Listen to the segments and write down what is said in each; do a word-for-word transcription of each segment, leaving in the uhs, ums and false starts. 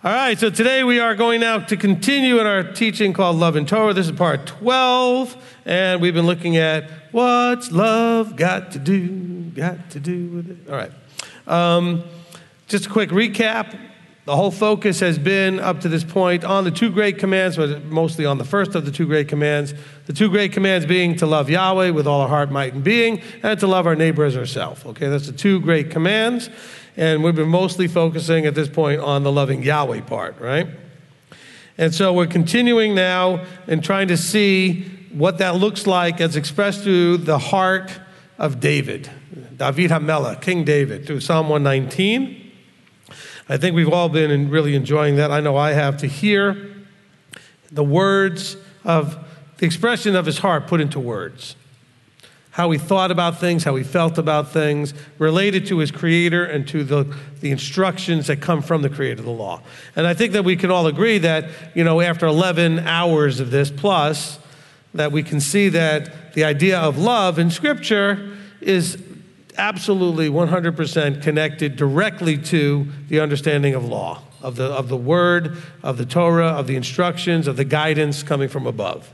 All right, so today we are going now to continue in our teaching called Love and Torah. This is part twelve, and we've been looking at what's love got to do, got to do with it. All right, um, just a quick recap. The whole focus has been up to this point on the two great commands, but mostly on the first of the two great commands. The two great commands being to love Yahweh with all our heart, might, and being, and to love our neighbor as ourselves. Okay, that's the two great commands. And we've been mostly focusing at this point on the loving Yahweh part, right? And so we're continuing now and trying to see what that looks like as expressed through the heart of David, David HaMelech, King David, through Psalm one nineteen. I think we've all been really enjoying that. I know I have, to hear the words of, the expression of his heart put into words. How he thought about things, how he felt about things, related to his Creator and to the, the instructions that come from the Creator of the law. And I think that we can all agree that, you know, after eleven hours of this plus, that we can see that the idea of love in Scripture is absolutely one hundred percent connected directly to the understanding of law, of the, of the Word, of the Torah, of the instructions, of the guidance coming from above.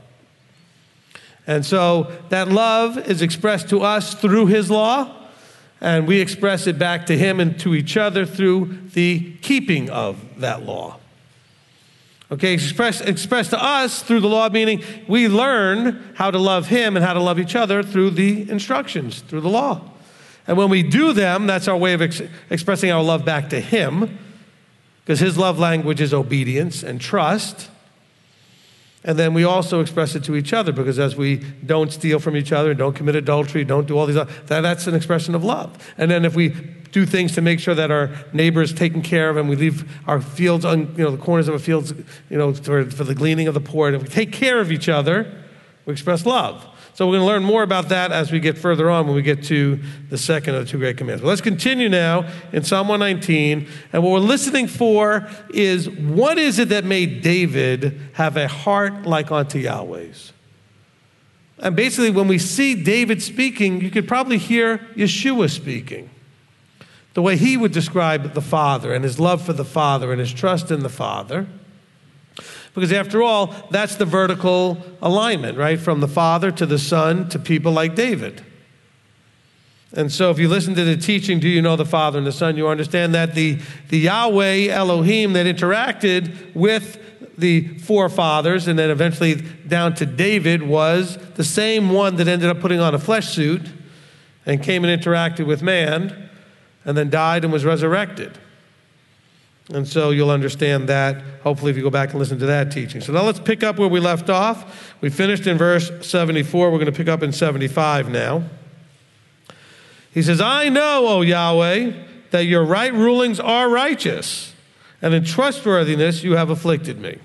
And so that love is expressed to us through his law, and we express it back to him and to each other through the keeping of that law. Okay, expressed expressed to us through the law, meaning we learn how to love him and how to love each other through the instructions, through the law. And when we do them, that's our way of ex- expressing our love back to him, because his love language is obedience and trust. And then we also express it to each other, because as we don't steal from each other, don't commit adultery, don't do all these other, that, that's an expression of love. And then if we do things to make sure that our neighbor is taken care of, and we leave our fields, on, you know, the corners of our fields, you know, for, for the gleaning of the poor, and if we take care of each other, we express love. So we're going to learn more about that as we get further on when we get to the second of the two great commands. But let's continue now in Psalm one nineteen. And what we're listening for is, what is it that made David have a heart like unto Yahweh's? And basically, when we see David speaking, you could probably hear Yeshua speaking. The way he would describe the Father and his love for the Father and his trust in the Father. Because after all, that's the vertical alignment, right? From the Father to the Son to people like David. And so if you listen to the teaching, Do You Know the Father and the Son, you understand that the, the Yahweh Elohim that interacted with the forefathers and then eventually down to David was the same one that ended up putting on a flesh suit and came and interacted with man and then died and was resurrected. And so you'll understand that, hopefully, if you go back and listen to that teaching. So now let's pick up where we left off. We finished in verse seventy-four. We're going to pick up in seventy-five now. He says, I know, O Yahweh, that your right rulings are righteous, and in trustworthiness you have afflicted me.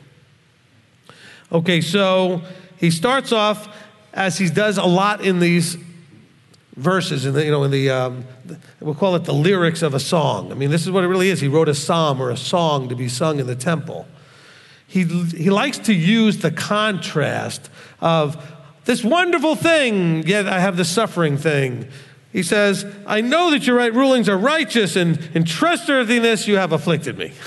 Okay, so he starts off, as he does a lot in these verses, in the, you know, in the, um, we'll call it the lyrics of a song. I mean, this is what it really is. He wrote a psalm or a song to be sung in the temple. He, he likes to use the contrast of this wonderful thing, yet I have the suffering thing. He says, I know that your right rulings are righteous, and in trustworthiness you have afflicted me.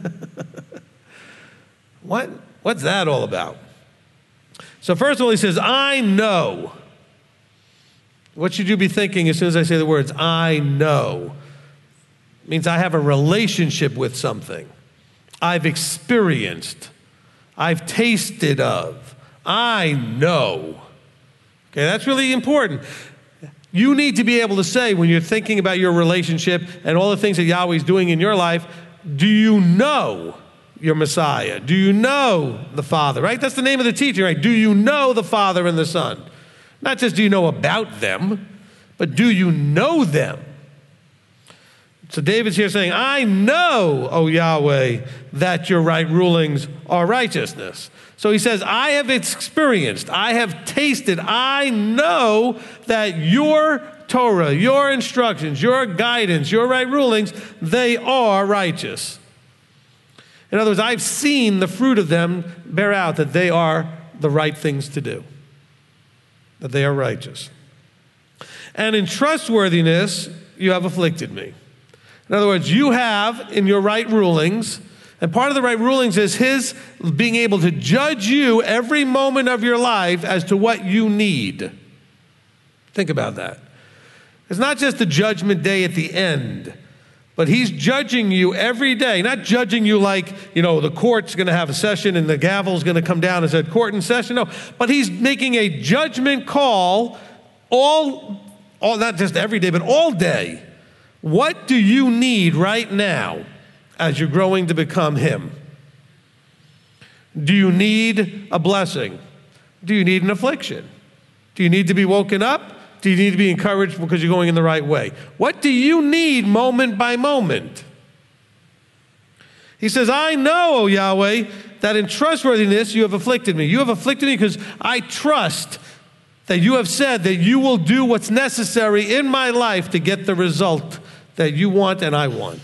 What? What's that all about? So first of all, he says, I know. What should you be thinking as soon as I say the words, I know? It means I have a relationship with something. I've experienced. I've tasted of. I know. Okay, that's really important. You need to be able to say, when you're thinking about your relationship and all the things that Yahweh's doing in your life, do you know your Messiah? Do you know the Father, right? That's the name of the teaching, right? Do you know the Father and the Son? Not just do you know about them, but do you know them? So David's here saying, I know, O Yahweh, that your right rulings are righteousness. So he says, I have experienced, I have tasted, I know that your Torah, your instructions, your guidance, your right rulings, they are righteous. In other words, I've seen the fruit of them bear out that they are the right things to do, that they are righteous. And in trustworthiness, you have afflicted me. In other words, you have, in your right rulings, And part of the right rulings is his being able to judge you every moment of your life as to what you need. Think about that. It's not just the judgment day at the end, but he's judging you every day. Not judging you like, you know, the court's going to have a session and the gavel's going to come down and say, court in session. No, but he's making a judgment call all, all, not just every day, but all day. What do you need right now as you're growing to become him? Do you need a blessing? Do you need an affliction? Do you need to be woken up? Do you need to be encouraged because you're going in the right way? What do you need moment by moment? He says, I know, O Yahweh, that in trustworthiness you have afflicted me. You have afflicted me because I trust that you have said that you will do what's necessary in my life to get the result that you want and I want.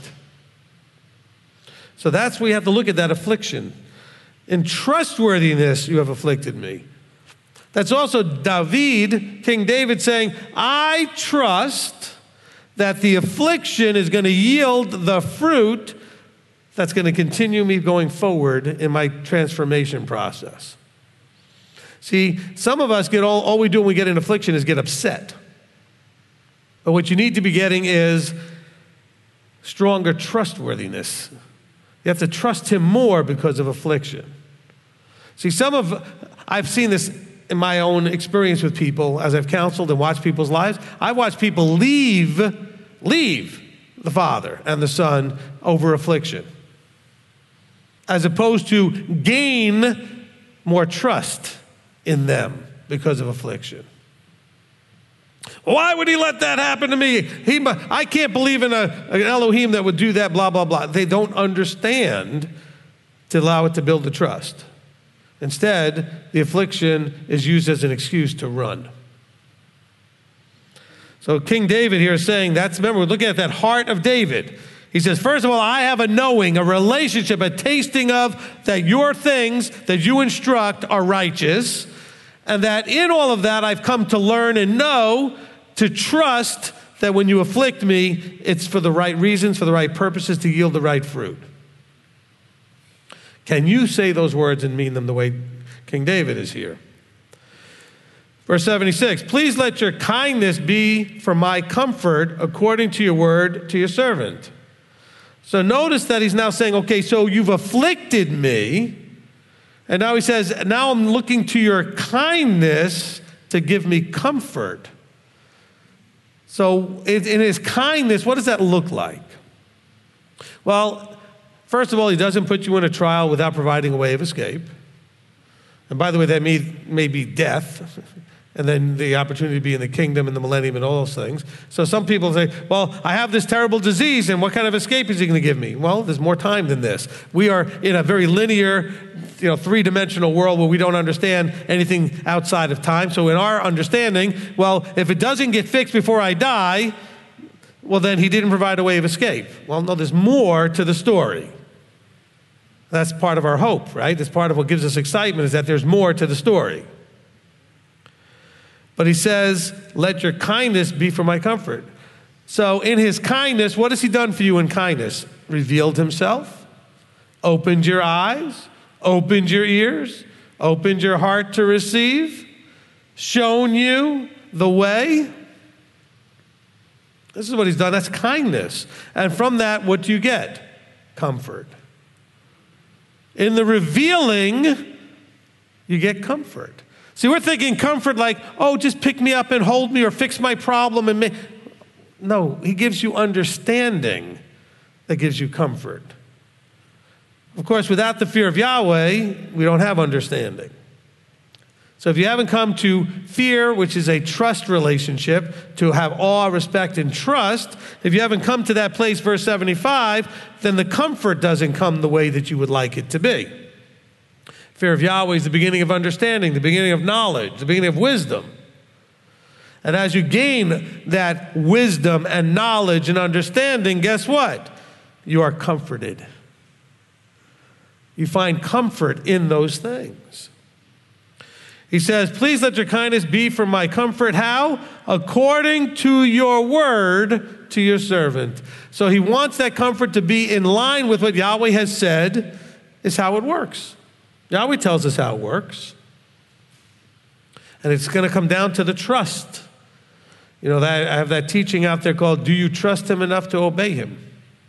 So that's where you have to look at that affliction. In trustworthiness you have afflicted me. That's also David, King David, saying, I trust that the affliction is going to yield the fruit that's going to continue me going forward in my transformation process. See, some of us get all, all we do when we get in affliction is get upset. But what you need to be getting is stronger trustworthiness. You have to trust him more because of affliction. See, some of, I've seen this in my own experience with people as I've counseled and watched people's lives. I've watched people leave, leave the Father and the Son over affliction, as opposed to gain more trust in them because of affliction. Why would he let that happen to me? He, I can't believe in a, an Elohim that would do that, blah, blah, blah. They don't understand to allow it to build the trust. Instead, the affliction is used as an excuse to run. So King David here is saying, that's, remember, we're looking at that heart of David. He says, first of all, I have a knowing, a relationship, a tasting of that your things that you instruct are righteous, and that in all of that I've come to learn and know, to trust that when you afflict me, it's for the right reasons, for the right purposes, to yield the right fruit. Can you say those words and mean them the way King David is here? Verse seventy-six, please let your kindness be for my comfort according to your word to your servant. So notice that he's now saying, okay, so you've afflicted me. And now he says, now I'm looking to your kindness to give me comfort. So in his kindness, what does that look like? Well, first of all, he doesn't put you in a trial without providing a way of escape. And by the way, that may, may be death, and then the opportunity to be in the kingdom and the millennium and all those things. So some people say, well, I have this terrible disease, and what kind of escape is he going to give me? Well, there's more time than this. We are in a very linear, you know, three-dimensional world where we don't understand anything outside of time. So in our understanding, well, if it doesn't get fixed before I die, well, then he didn't provide a way of escape. Well, no, there's more to the story. That's part of our hope, right? That's part of what gives us excitement, is that there's more to the story. But he says, let your kindness be for my comfort. So in his kindness, what has he done for you in kindness? Revealed himself, opened your eyes, opened your ears, opened your heart to receive, shown you the way. This is what he's done. That's kindness. And from that, what do you get? Comfort. In the revealing, you get comfort. See, we're thinking comfort like, oh, just pick me up and hold me or fix my problem and make. No, he gives you understanding that gives you comfort. Of course, without the fear of Yahweh, we don't have understanding. So if you haven't come to fear, which is a trust relationship, to have awe, respect, and trust, if you haven't come to that place, verse seventy-five, then the comfort doesn't come the way that you would like it to be. Fear of Yahweh is the beginning of understanding, the beginning of knowledge, the beginning of wisdom. And as you gain that wisdom and knowledge and understanding, guess what? You are comforted. You find comfort in those things. He says, please let your kindness be for my comfort. How? According to your word to your servant. So he wants that comfort to be in line with what Yahweh has said is how it works. Yahweh tells us how it works. And it's going to come down to the trust. You know, that, I have that teaching out there called, do you trust him enough to obey him?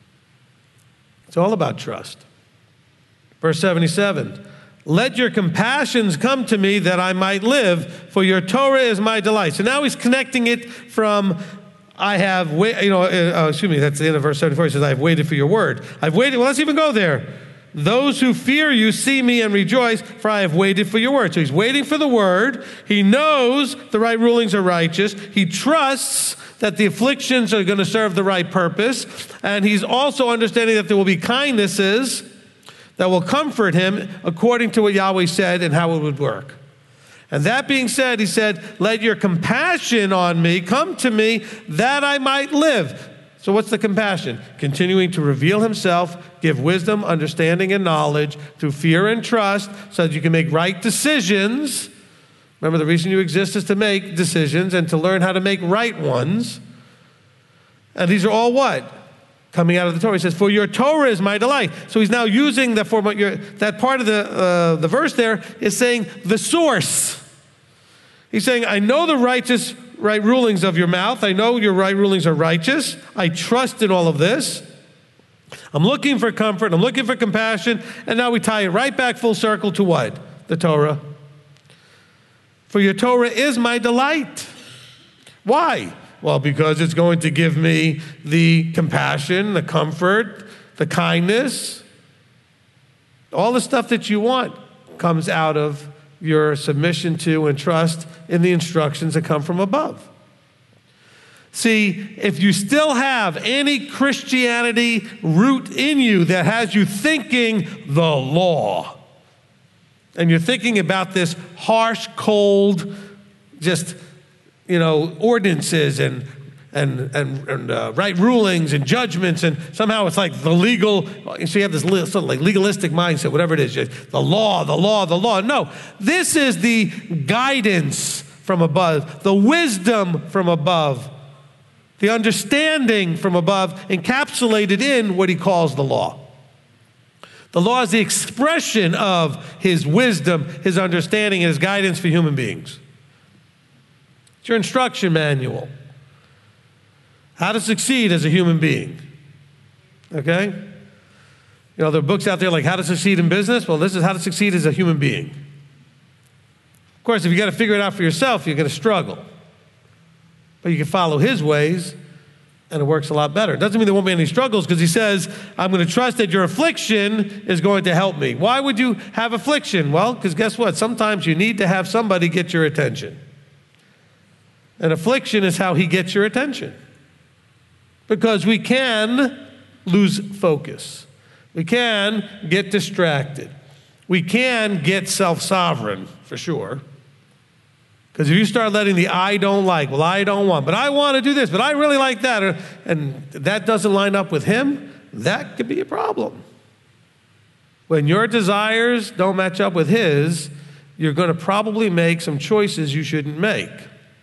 It's all about trust. Verse seventy-seven, let your compassions come to me that I might live, for your Torah is my delight. So now he's connecting it from, I have, wait, you know, uh, excuse me, that's the end of verse seventy-four. He says, I have waited for your word. I've waited, well, let's even go there. Those who fear you see me and rejoice, for I have waited for your word. So he's waiting for the word. He knows the right rulings are righteous. He trusts that the afflictions are going to serve the right purpose. And he's also understanding that there will be kindnesses that will comfort him according to what Yahweh said and how it would work. And that being said, he said, let your compassion on me come to me that I might live. So what's the compassion? Continuing to reveal himself, give wisdom, understanding, and knowledge through fear and trust so that you can make right decisions. Remember, the reason you exist is to make decisions and to learn how to make right ones. And these are all what? Coming out of the Torah. He says, for your Torah is my delight. So he's now using the form, your, that part of the, uh, the verse there is saying the source. He's saying, I know the righteous right rulings of your mouth. I know your right rulings are righteous. I trust in all of this. I'm looking for comfort. I'm looking for compassion. And now we tie it right back full circle to what? The Torah. For your Torah is my delight. Why? Well, because it's going to give me the compassion, the comfort, the kindness. All the stuff that you want comes out of your submission to and trust in the instructions that come from above. See, if you still have any Christianity root in you that has you thinking the law, and you're thinking about this harsh, cold, just, you know, ordinances and and and, and uh, right rulings and judgments, and somehow it's like the legal, so you have this sort of like legalistic mindset, whatever it is, the law, the law, the law. No, this is the guidance from above, the wisdom from above, the understanding from above, encapsulated in what he calls the law. The law is the expression of his wisdom, his understanding, and his guidance for human beings. It's your instruction manual. How to succeed as a human being. Okay? You know, there are books out there like How to Succeed in Business. Well, this is how to succeed as a human being. Of course, if you got to figure it out for yourself, you're going to struggle. But you can follow his ways, and it works a lot better. It doesn't mean there won't be any struggles, because he says, I'm going to trust that your affliction is going to help me. Why would you have affliction? Well, because guess what? Sometimes you need to have somebody get your attention. And affliction is how he gets your attention. Because we can lose focus. We can get distracted. We can get self-sovereign, for sure. Because if you start letting the I don't like, well, I don't want, but I want to do this, but I really like that, or, and that doesn't line up with him, that could be a problem. When your desires don't match up with his, you're going to probably make some choices you shouldn't make.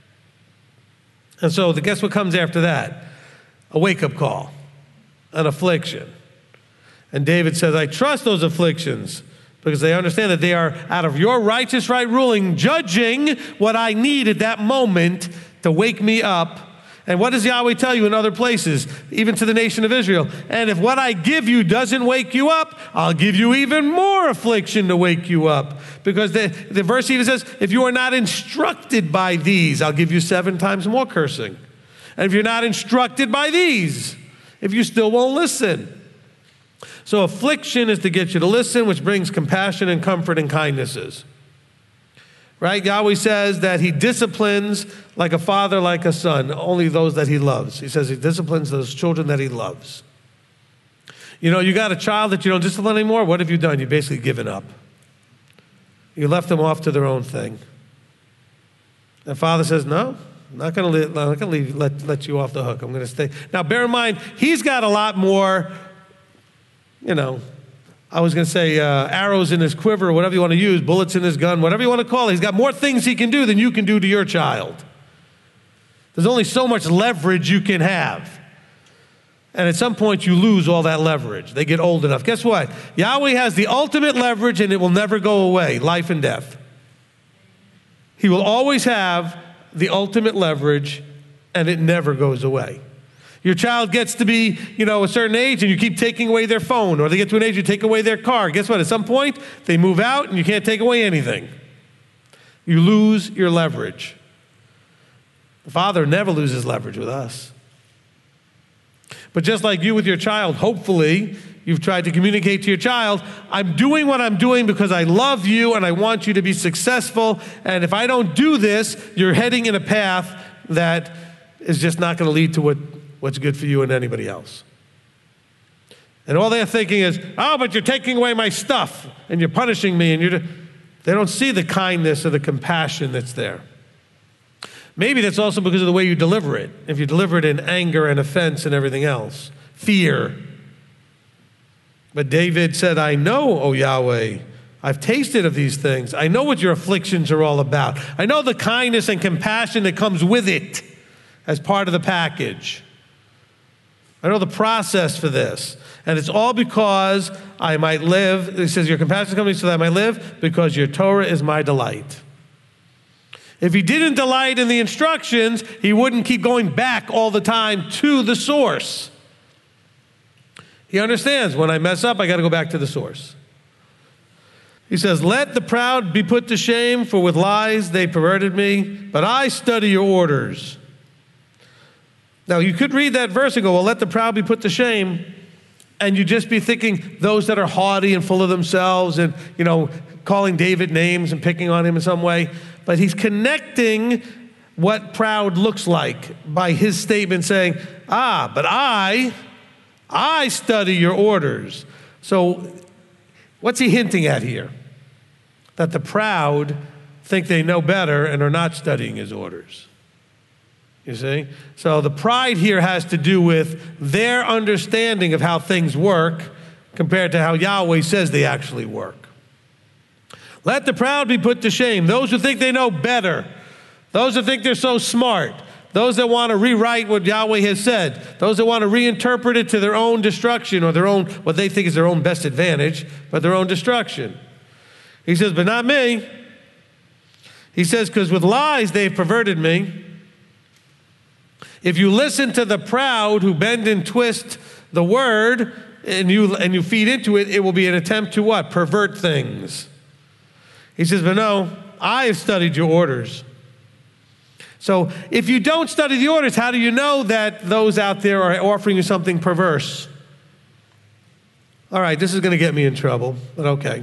And so guess what comes after that? A wake-up call, an affliction. And David says, I trust those afflictions because they understand that they are out of your righteous right ruling, judging what I need at that moment to wake me up. And what does Yahweh tell you in other places, even to the nation of Israel? And if what I give you doesn't wake you up, I'll give you even more affliction to wake you up. Because the, the verse even says, if you are not instructed by these, I'll give you seven times more cursing. And if you're not instructed by these, if you still won't listen. So affliction is to get you to listen, which brings compassion and comfort and kindnesses. Right? Yahweh says that he disciplines like a father, like a son, only those that he loves. He says he disciplines those children that he loves. You know, you got a child that you don't discipline anymore, what have you done? You've basically given up. You left them off to their own thing. And father says, no. I'm not going to let, let, let you off the hook. I'm going to stay. Now, bear in mind, he's got a lot more, you know, I was going to say uh, arrows in his quiver, or whatever you want to use, bullets in his gun, whatever you want to call it. He's got more things he can do than you can do to your child. There's only so much leverage you can have. And at some point, you lose all that leverage. They get old enough. Guess what? Yahweh has the ultimate leverage, and it will never go away, life and death. He will always have the ultimate leverage, and it never goes away. Your child gets to be, you know, a certain age, and you keep taking away their phone, or they get to an age you take away their car. Guess what? At some point, they move out, and you can't take away anything. You lose your leverage. The Father never loses leverage with us. But just like you with your child, hopefully, you've tried to communicate to your child, I'm doing what I'm doing because I love you and I want you to be successful. And if I don't do this, you're heading in a path that is just not going to lead to what, what's good for you and anybody else. And all they're thinking is, oh, but you're taking away my stuff and you're punishing me. And you're, they don't see the kindness or the compassion that's there. Maybe that's also because of the way you deliver it. If you deliver it in anger and offense and everything else, fear. But David said, I know, O Yahweh, I've tasted of these things. I know what your afflictions are all about. I know the kindness and compassion that comes with it as part of the package. I know the process for this. And it's all because I might live. He says, your compassion comes to me so that I might live, because your Torah is my delight. If he didn't delight in the instructions, he wouldn't keep going back all the time to the source. He understands when I mess up, I got to go back to the source. He says, let the proud be put to shame, for with lies they perverted me, but I study your orders. Now, you could read that verse and go, well, let the proud be put to shame, and you just be thinking those that are haughty and full of themselves and, you know, calling David names and picking on him in some way. But he's connecting what proud looks like by his statement saying, ah, but I, I study your orders. So what's he hinting at here? That the proud think they know better and are not studying his orders. You see? So the pride here has to do with their understanding of how things work compared to how Yahweh says they actually work. Let the proud be put to shame. Those who think they know better. Those who think they're so smart. Those that want to rewrite what Yahweh has said. Those that want to reinterpret it to their own destruction or their own, what they think is their own best advantage, but their own destruction. He says, but not me. He says, because with lies they've perverted me. If you listen to the proud who bend and twist the word and you, and you feed into it, it will be an attempt to what? Pervert things. He says, but no, I have studied your orders. So if you don't study the orders, how do you know that those out there are offering you something perverse? All right, this is going to get me in trouble, but okay.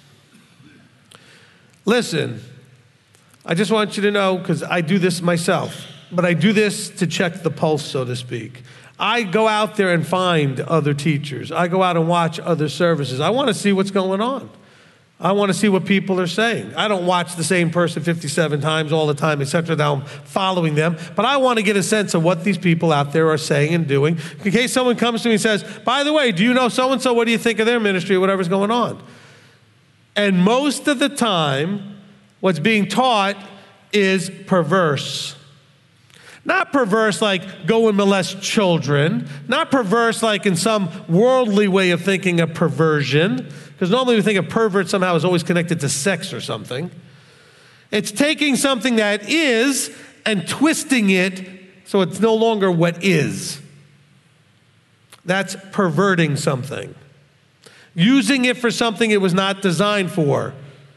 Listen, I just want you to know, because I do this myself, but I do this to check the pulse, so to speak. I go out there and find other teachers. I go out and watch other services. I want to see what's going on. I want to see what people are saying. I don't watch the same person fifty-seven times all the time, et cetera. Now I'm following them. But I want to get a sense of what these people out there are saying and doing. In case someone comes to me and says, by the way, do you know so-and-so? What do you think of their ministry or whatever's going on? And most of the time, what's being taught is perverse. Not perverse like go and molest children. Not perverse like in some worldly way of thinking of perversion. Because normally we think of pervert somehow is always connected to sex or something. It's taking something that is and twisting it so it's no longer what is. That's perverting something. Using it for something it was not designed for.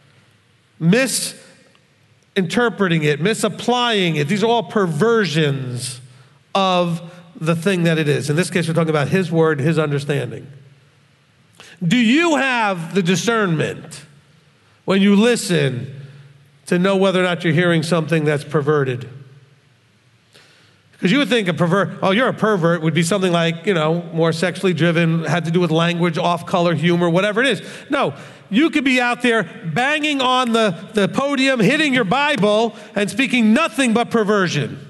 Misinterpreting it, misapplying it. These are all perversions of the thing that it is. In this case, we're talking about his word, his understanding. Do you have the discernment when you listen to know whether or not you're hearing something that's perverted? Because you would think a pervert, oh, you're a pervert would be something like, you know, more sexually driven, had to do with language, off-color humor, whatever it is. No, you could be out there banging on the, the podium, hitting your Bible, and speaking nothing but perversion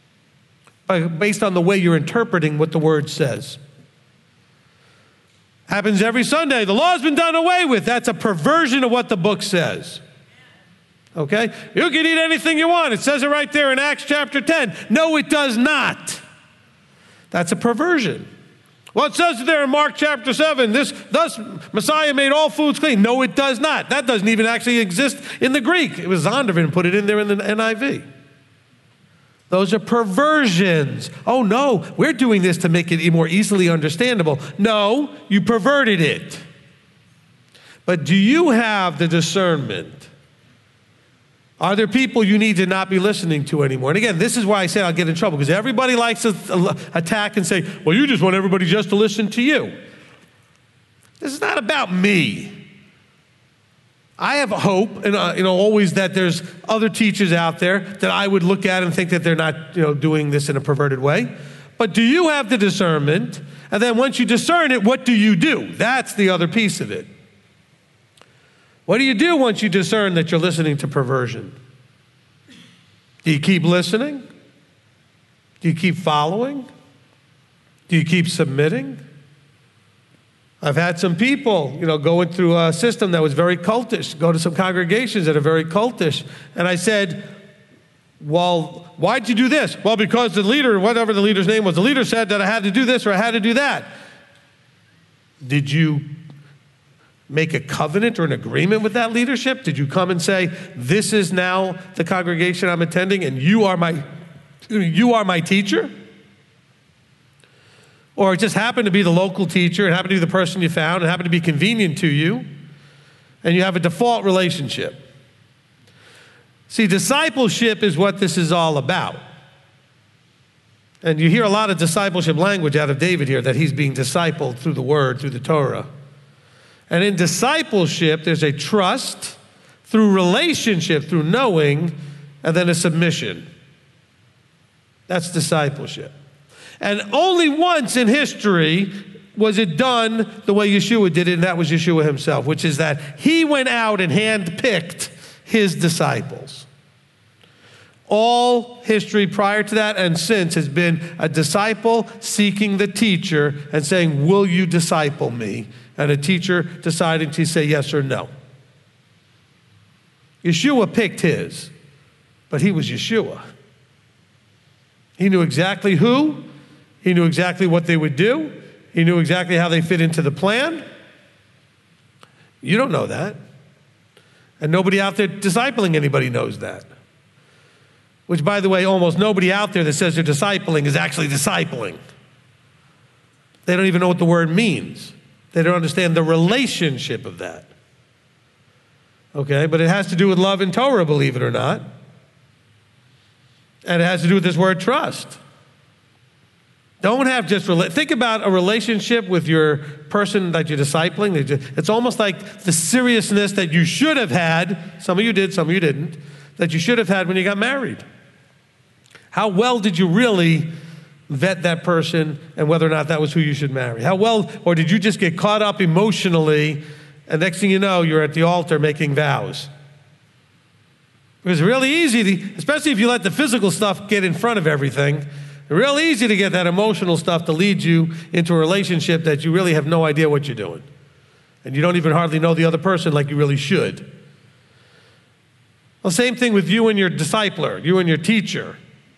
based on the way you're interpreting what the word says. Happens every Sunday. The law's been done away with. That's a perversion of what the book says. Okay? You can eat anything you want. It says it right there in Acts chapter ten. No, it does not. That's a perversion. Well, it says there in Mark chapter seven, this, thus Messiah made all foods clean. No, it does not. That doesn't even actually exist in the Greek. It was Zondervan put it in there in the N I V. Those are perversions. Oh, no, we're doing this to make it more easily understandable. No, you perverted it. But do you have the discernment? Are there people you need to not be listening to anymore? And again, this is why I say I'll get in trouble, because everybody likes to attack and say, well, you just want everybody just to listen to you. This is not about me. I have hope, and uh, you know, always that there's other teachers out there that I would look at and think that they're not, you know, doing this in a perverted way. But do you have the discernment? And then once you discern it, what do you do? That's the other piece of it. What do you do once you discern that you're listening to perversion? Do you keep listening? Do you keep following? Do you keep submitting? I've had some people, you know, going through a system that was very cultish, go to some congregations that are very cultish. And I said, well, why'd you do this? Well, because the leader, whatever the leader's name was, the leader said that I had to do this or I had to do that. Did you make a covenant or an agreement with that leadership? Did you come and say, this is now the congregation I'm attending and you are my, you are my teacher? Or it just happened to be the local teacher, it happened to be the person you found, it happened to be convenient to you, and you have a default relationship. See, discipleship is what this is all about. And you hear a lot of discipleship language out of David here, that he's being discipled through the word, through the Torah. And in discipleship, there's a trust through relationship, through knowing, and then a submission. That's discipleship. And only once in history was it done the way Yeshua did it, and that was Yeshua himself, which is that he went out and handpicked his disciples. All history prior to that and since has been a disciple seeking the teacher and saying, will you disciple me? And a teacher deciding to say yes or no. Yeshua picked his, but he was Yeshua. He knew exactly who, he knew exactly what they would do, he knew exactly how they fit into the plan. You don't know that. And nobody out there discipling anybody knows that. Which, by the way, almost nobody out there that says they're discipling is actually discipling. They don't even know what the word means. They don't understand the relationship of that. Okay, but it has to do with love and Torah, believe it or not. And it has to do with this word trust. Don't have just, think about a relationship with your person that you're discipling. It's almost like the seriousness that you should have had, some of you did, some of you didn't, that you should have had when you got married. How well did you really vet that person and whether or not that was who you should marry? How well, or did you just get caught up emotionally and next thing you know, you're at the altar making vows? It was really easy, to, especially if you let the physical stuff get in front of everything, real easy to get that emotional stuff to lead you into a relationship that you really have no idea what you're doing. And you don't even hardly know the other person like you really should. Well, same thing with you and your discipler, you and your teacher.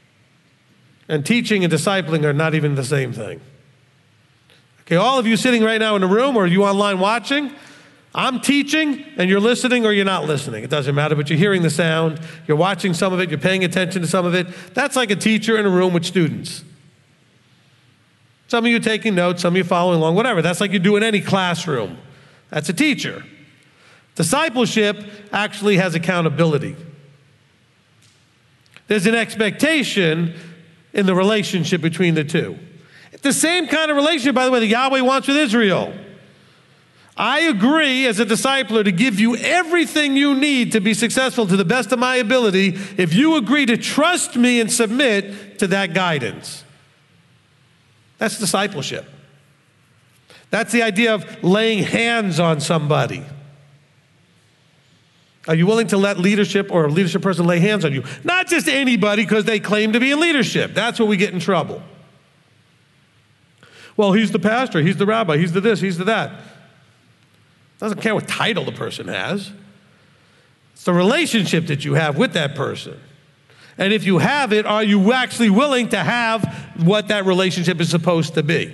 And teaching and discipling are not even the same thing. Okay, all of you sitting right now in the room or you online watching, I'm teaching and you're listening or you're not listening. It doesn't matter, but you're hearing the sound, you're watching some of it, you're paying attention to some of it. That's like a teacher in a room with students. Some of you taking notes, some of you following along, whatever. That's like you do in any classroom. That's a teacher. Discipleship actually has accountability. There's an expectation in the relationship between the two. It's the same kind of relationship, by the way, that Yahweh wants with Israel. I agree as a discipler to give you everything you need to be successful to the best of my ability if you agree to trust me and submit to that guidance. That's discipleship. That's the idea of laying hands on somebody. Are you willing to let leadership or a leadership person lay hands on you? Not just anybody because they claim to be in leadership. That's where we get in trouble. Well, he's the pastor, he's the rabbi, he's the this, he's the that. Doesn't care what title the person has. It's the relationship that you have with that person. And if you have it, are you actually willing to have what that relationship is supposed to be?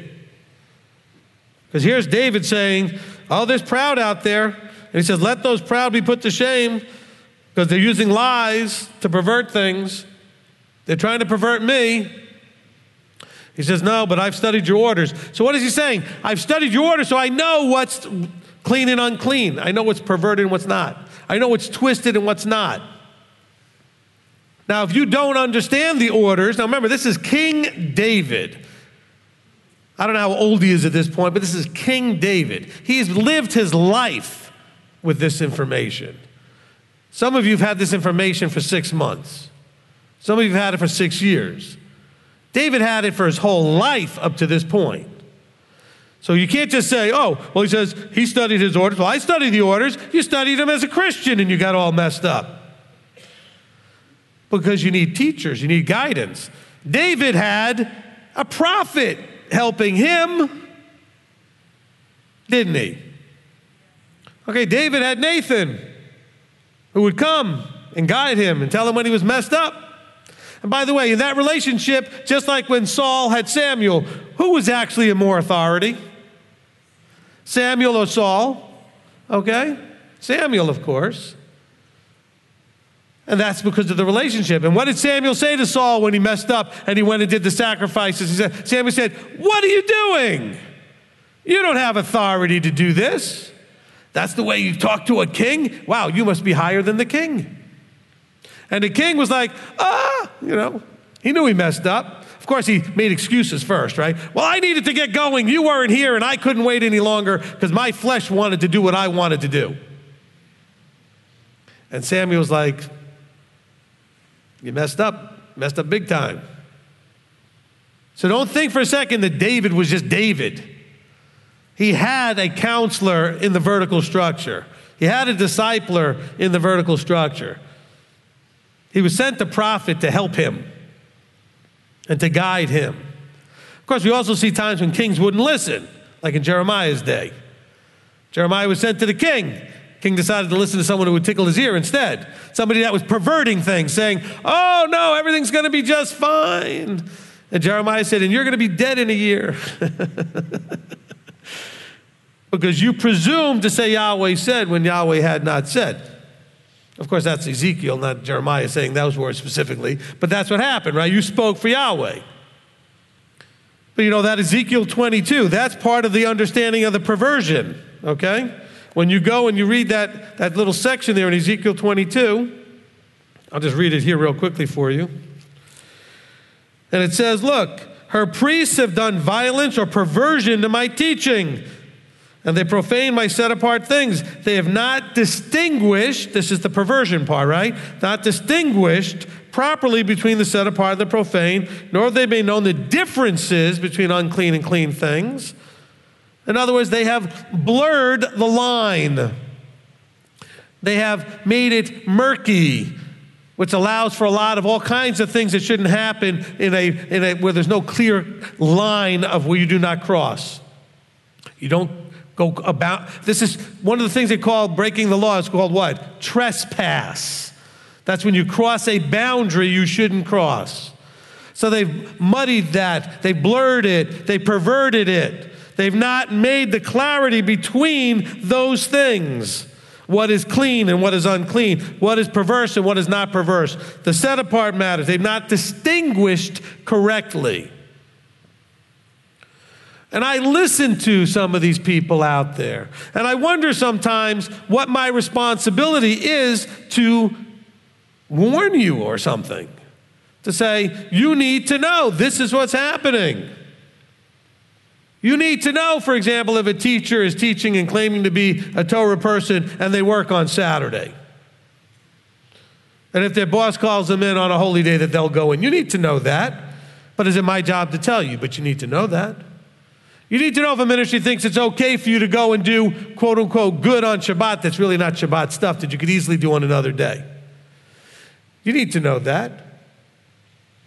Because here's David saying, oh, there's proud out there. And he says, let those proud be put to shame because they're using lies to pervert things. They're trying to pervert me. He says, no, but I've studied your orders. So what is he saying? I've studied your orders, so I know what's clean and unclean. I know what's perverted and what's not. I know what's twisted and what's not. Now, if you don't understand the orders, now remember, this is King David. I don't know how old he is at this point, but this is King David. He's lived his life with this information. Some of you have had this information for six months. Some of you have had it for six years. David had it for his whole life up to this point. So you can't just say, oh, well, he says he studied his orders. Well, I studied the orders. You studied them as a Christian and you got all messed up. Because you need teachers, you need guidance. David had a prophet helping him, didn't he? Okay, David had Nathan, who would come and guide him and tell him when he was messed up. And by the way, in that relationship, just like when Saul had Samuel, who was actually in more authority? Samuel or Saul? Okay? Samuel, of course. And that's because of the relationship. And what did Samuel say to Saul when he messed up and he went and did the sacrifices? He said, Samuel said, what are you doing? You don't have authority to do this. That's the way you talk to a king? Wow, you must be higher than the king. And the king was like, ah, you know, he knew he messed up. Of course, he made excuses first, right? Well, I needed to get going. You weren't here, and I couldn't wait any longer because my flesh wanted to do what I wanted to do. And Samuel's like, you messed up, messed up big time. So don't think for a second that David was just David. He had a counselor in the vertical structure. He had a discipler in the vertical structure. He was sent the prophet to help him and to guide him. Of course, we also see times when kings wouldn't listen, like in Jeremiah's day. Jeremiah was sent to the king. King decided to listen to someone who would tickle his ear instead. Somebody that was perverting things, saying, oh, no, everything's going to be just fine. And Jeremiah said, and you're going to be dead in a year. Because you presumed to say Yahweh said when Yahweh had not said. Of course, that's Ezekiel, not Jeremiah saying those words specifically. But that's what happened, right? You spoke for Yahweh. But you know, that Ezekiel twenty-two, that's part of the understanding of the perversion, okay? When you go and you read that, that little section there in Ezekiel twenty-two, I'll just read it here real quickly for you. And it says, look, her priests have done violence or perversion to my teaching, and they profane my set-apart things. They have not distinguished, this is the perversion part, right? Not distinguished properly between the set-apart and the profane, nor have they made known the differences between unclean and clean things. In other words, they have blurred the line. They have made it murky, which allows for a lot of all kinds of things that shouldn't happen in a, in a where there's no clear line of where you do not cross. You don't go about, this is one of the things they call breaking the law. It's called what? Trespass. That's when you cross a boundary you shouldn't cross. So they've muddied that, they blurred it, they perverted it. They've not made the clarity between those things. What is clean and what is unclean. What is perverse and what is not perverse. The set apart matters. They've not distinguished correctly. And I listen to some of these people out there. And I wonder sometimes what my responsibility is to warn you or something. To say, you need to know this is what's happening. You need to know, for example, if a teacher is teaching and claiming to be a Torah person and they work on Saturday. And if their boss calls them in on a holy day that they'll go in. You need to know that. But is it my job to tell you? But you need to know that. You need to know if a ministry thinks it's okay for you to go and do quote unquote good on Shabbat that's really not Shabbat stuff that you could easily do on another day. You need to know that.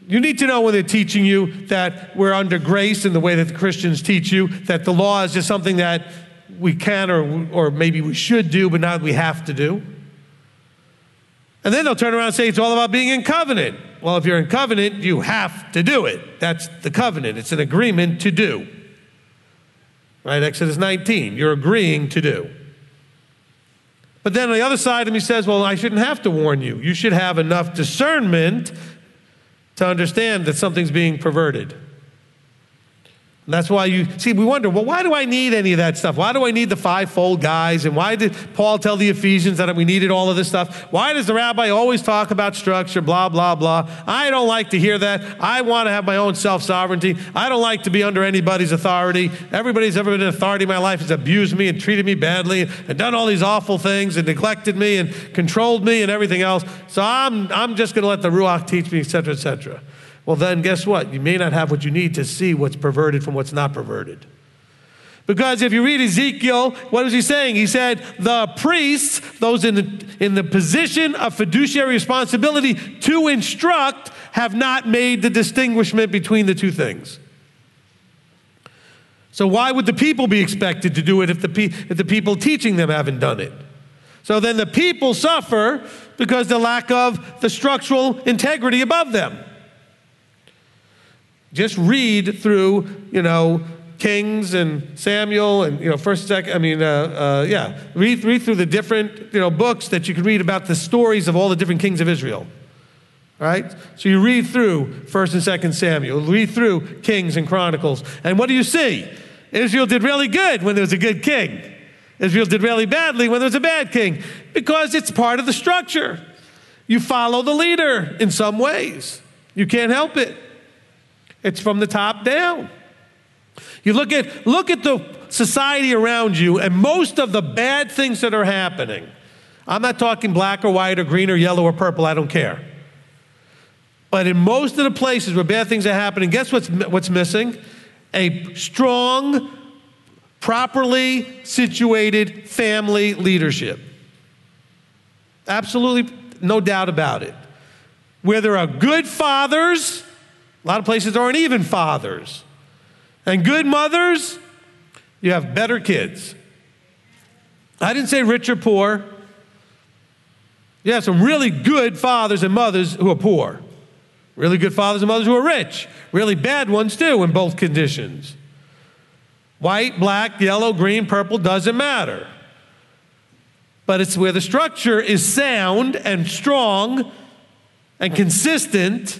You need to know when they're teaching you that we're under grace in the way that the Christians teach you, that the law is just something that we can or, or maybe we should do, but not we have to do. And then they'll turn around and say it's all about being in covenant. Well, if you're in covenant, you have to do it. That's the covenant. It's an agreement to do. Right, Exodus nineteen, you're agreeing to do. But then on the other side of him, he says, well, I shouldn't have to warn you. You should have enough discernment to understand that something's being perverted. And that's why you, see, we wonder, well, why do I need any of that stuff? Why do I need the fivefold guys? And why did Paul tell the Ephesians that we needed all of this stuff? Why does the rabbi always talk about structure, blah, blah, blah? I don't like to hear that. I want to have my own self-sovereignty. I don't like to be under anybody's authority. Everybody who's ever been in authority in my life has abused me and treated me badly and done all these awful things and neglected me and controlled me and everything else. So I'm, I'm just going to let the Ruach teach me, et cetera, et cetera. Well, then guess what? You may not have what you need to see what's perverted from what's not perverted. Because if you read Ezekiel, what was he saying? He said, the priests, those in the, in the position of fiduciary responsibility to instruct, have not made the distinguishment between the two things. So why would the people be expected to do it if the, pe- if the people teaching them haven't done it? So then the people suffer because the lack of the structural integrity above them. Just read through, you know, Kings and Samuel and, you know, first, second, I mean, uh, uh, yeah. Read, read through the different, you know, books that you can read about the stories of all the different kings of Israel. All right? So you read through first and second Samuel. Read through Kings and Chronicles. And what do you see? Israel did really good when there was a good king. Israel did really badly when there was a bad king. Because it's part of the structure. You follow the leader in some ways. You can't help it. It's from the top down. You look at, look at the society around you, and most of the bad things that are happening, I'm not talking black or white or green or yellow or purple, I don't care. But in most of the places where bad things are happening, guess what's, what's missing? A strong, properly situated family leadership. Absolutely no doubt about it. Where there are good fathers, a lot of places aren't even fathers. And good mothers, you have better kids. I didn't say rich or poor. You have some really good fathers and mothers who are poor. Really good fathers and mothers who are rich. Really bad ones too in both conditions. White, black, yellow, green, purple, doesn't matter. But it's where the structure is sound and strong and consistent,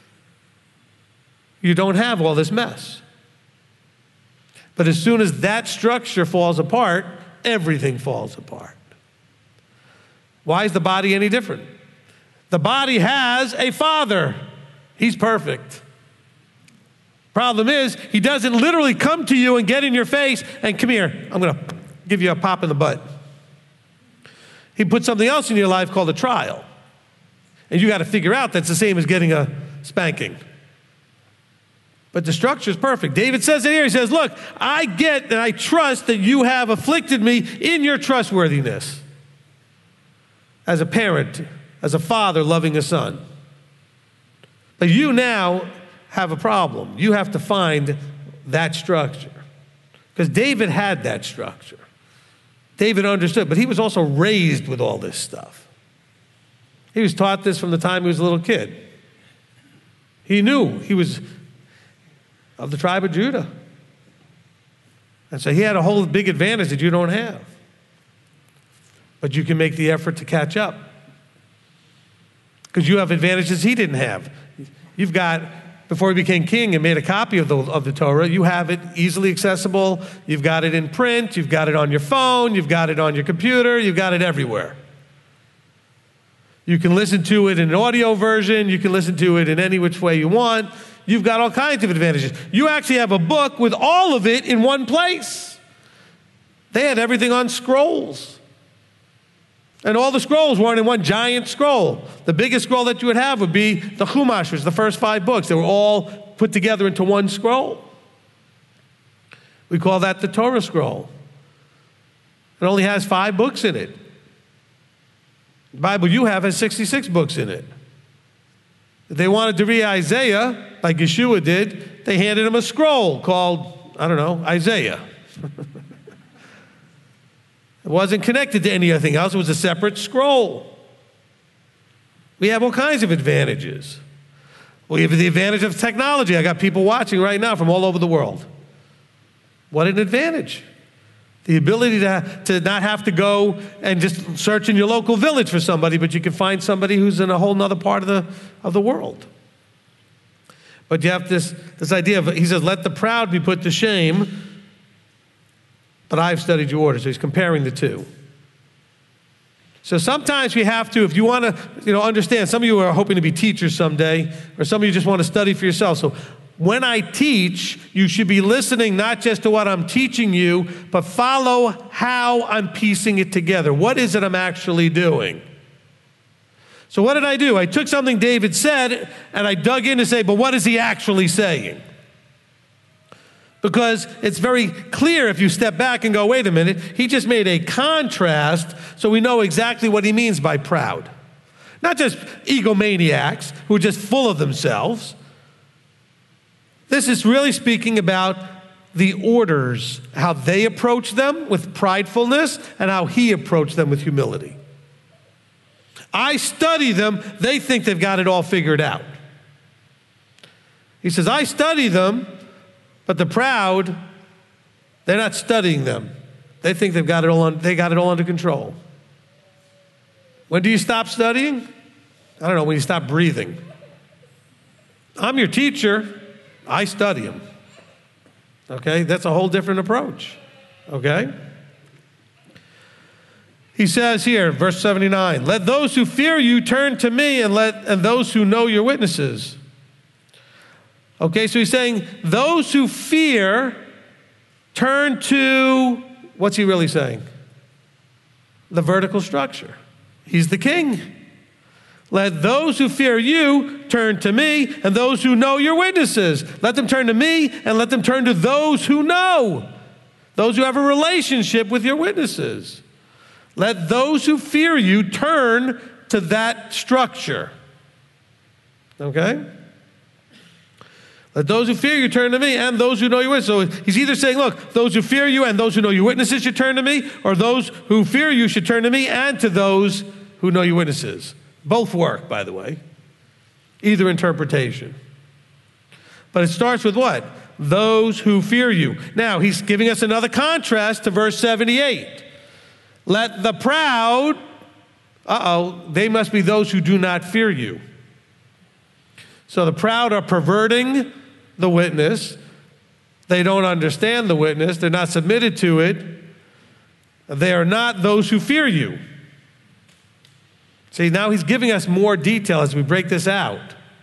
you don't have all this mess. But as soon as that structure falls apart, everything falls apart. Why is the body any different? The body has a father. He's perfect. Problem is, he doesn't literally come to you and get in your face and come here, I'm going to give you a pop in the butt. He puts something else in your life called a trial. And you got to figure out that's the same as getting a spanking. But the structure is perfect. David says it here. He says, look, I get and I trust that you have afflicted me in your trustworthiness. As a parent, as a father loving a son. But you now have a problem. You have to find that structure. Because David had that structure. David understood, but he was also raised with all this stuff. He was taught this from the time he was a little kid. He knew he was of the tribe of Judah. And so he had a whole big advantage that you don't have. But you can make the effort to catch up. Because you have advantages he didn't have. You've got, before he became king and made a copy of the, of the Torah, you have it easily accessible. You've got it in print. You've got it on your phone. You've got it on your computer. You've got it everywhere. You can listen to it in an audio version. You can listen to it in any which way you want. You've got all kinds of advantages. You actually have a book with all of it in one place. They had everything on scrolls. And all the scrolls weren't in one giant scroll. The biggest scroll that you would have would be the Chumash, which was the first five books. They were all put together into one scroll. We call that the Torah scroll. It only has five books in it. The Bible you have has sixty-six books in it. If they wanted to read Isaiah, like Yeshua did, they handed him a scroll called, I don't know, Isaiah. It wasn't connected to anything else. It was a separate scroll. We have all kinds of advantages. We have the advantage of technology. I got people watching right now from all over the world. What an advantage. The ability to, to not have to go and just search in your local village for somebody, but you can find somebody who's in a whole other part of the, of the world. But you have this, this idea of, he says, let the proud be put to shame, but I've studied your orders. So he's comparing the two. So sometimes we have to, if you want to, you know, understand, some of you are hoping to be teachers someday, or some of you just want to study for yourself. So when I teach, you should be listening not just to what I'm teaching you, but follow how I'm piecing it together. What is it I'm actually doing? So what did I do? I took something David said, and I dug in to say, but what is he actually saying? Because it's very clear if you step back and go, wait a minute, he just made a contrast so we know exactly what he means by proud. Not just egomaniacs who are just full of themselves. This is really speaking about the orders, how they approach them with pridefulness and how he approached them with humility. I study them, they think they've got it all figured out. He says, I study them, but the proud, they're not studying them. They think they've got it all on, they got it all under control. When do you stop studying? I don't know, when you stop breathing. I'm your teacher, I study them. Okay, that's a whole different approach. Okay? He says here, verse seventy-nine, let those who fear you turn to me, and let and those who know your witnesses. Okay, so he's saying, those who fear turn to, what's he really saying? The vertical structure. He's the king. Let those who fear you turn to me, and those who know your witnesses. Let them turn to me, and let them turn to those who know, those who have a relationship with your witnesses. Let those who fear you turn to that structure. Okay? Let those who fear you turn to me, and those who know your witnesses. So he's either saying, look, those who fear you and those who know your witnesses should turn to me, or those who fear you should turn to me and to those who know your witnesses. Both work, by the way. Either interpretation. But it starts with what? Those who fear you. Now, he's giving us another contrast to verse seventy-eight. Let the proud, uh-oh, they must be those who do not fear you. So the proud are perverting the witness. They don't understand the witness. They're not submitted to it. They are not those who fear you. See, now he's giving us more detail as we break this out.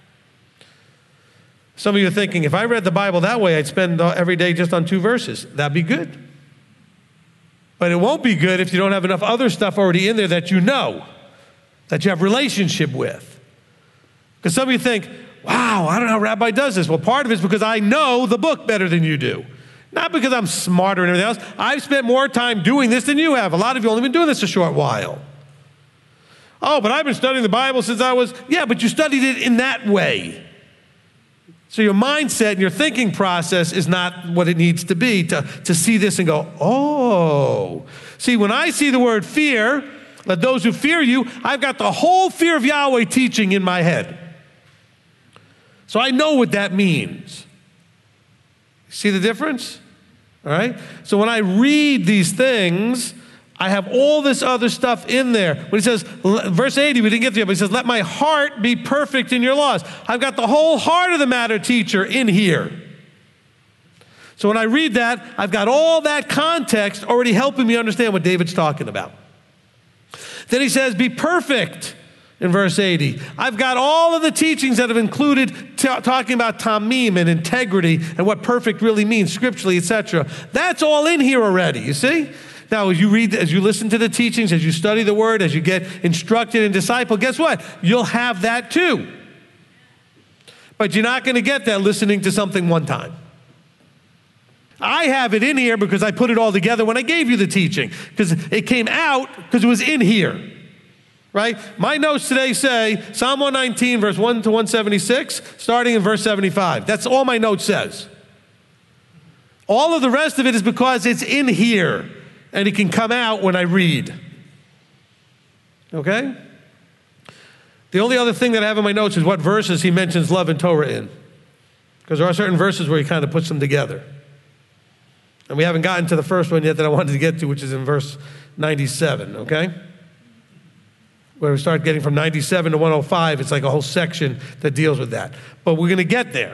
Some of you are thinking, if I read the Bible that way, I'd spend every day just on two verses. That'd be good. But it won't be good if you don't have enough other stuff already in there that you know, that you have relationship with. Because some of you think, wow, I don't know how Rabbi does this. Well, part of it is because I know the book better than you do. Not because I'm smarter and everything else. I've spent more time doing this than you have. A lot of you only been doing this a short while. Oh, but I've been studying the Bible since I was, yeah, but you studied it in that way. So your mindset and your thinking process is not what it needs to be to, to see this and go, oh. See, when I see the word fear, let those who fear you, I've got the whole fear of Yahweh teaching in my head. So I know what that means. See the difference? All right? So when I read these things, I have all this other stuff in there. When he says, verse eighty, we didn't get to it, but he says, let my heart be perfect in your laws. I've got the whole heart of the matter, teacher, in here. So when I read that, I've got all that context already helping me understand what David's talking about. Then he says, be perfect in verse eighty. I've got all of the teachings that have included t- talking about tamim and integrity and what perfect really means scripturally, et cetera. That's all in here already, you see? Now, as you read, as you listen to the teachings, as you study the word, as you get instructed and discipled, guess what? You'll have that too. But you're not going to get that listening to something one time. I have it in here because I put it all together when I gave you the teaching, because it came out because it was in here. right? My notes today say Psalm one nineteen, verse one to one seventy-six, starting in verse seventy-five. That's all my note says. All of the rest of it is because it's in here, and it can come out when I read. Okay? The only other thing that I have in my notes is what verses he mentions love and Torah in. Because there are certain verses where he kind of puts them together. And we haven't gotten to the first one yet that I wanted to get to, which is in verse ninety-seven, okay? Where we start getting from ninety-seven to one oh five, it's like a whole section that deals with that. But we're going to get there.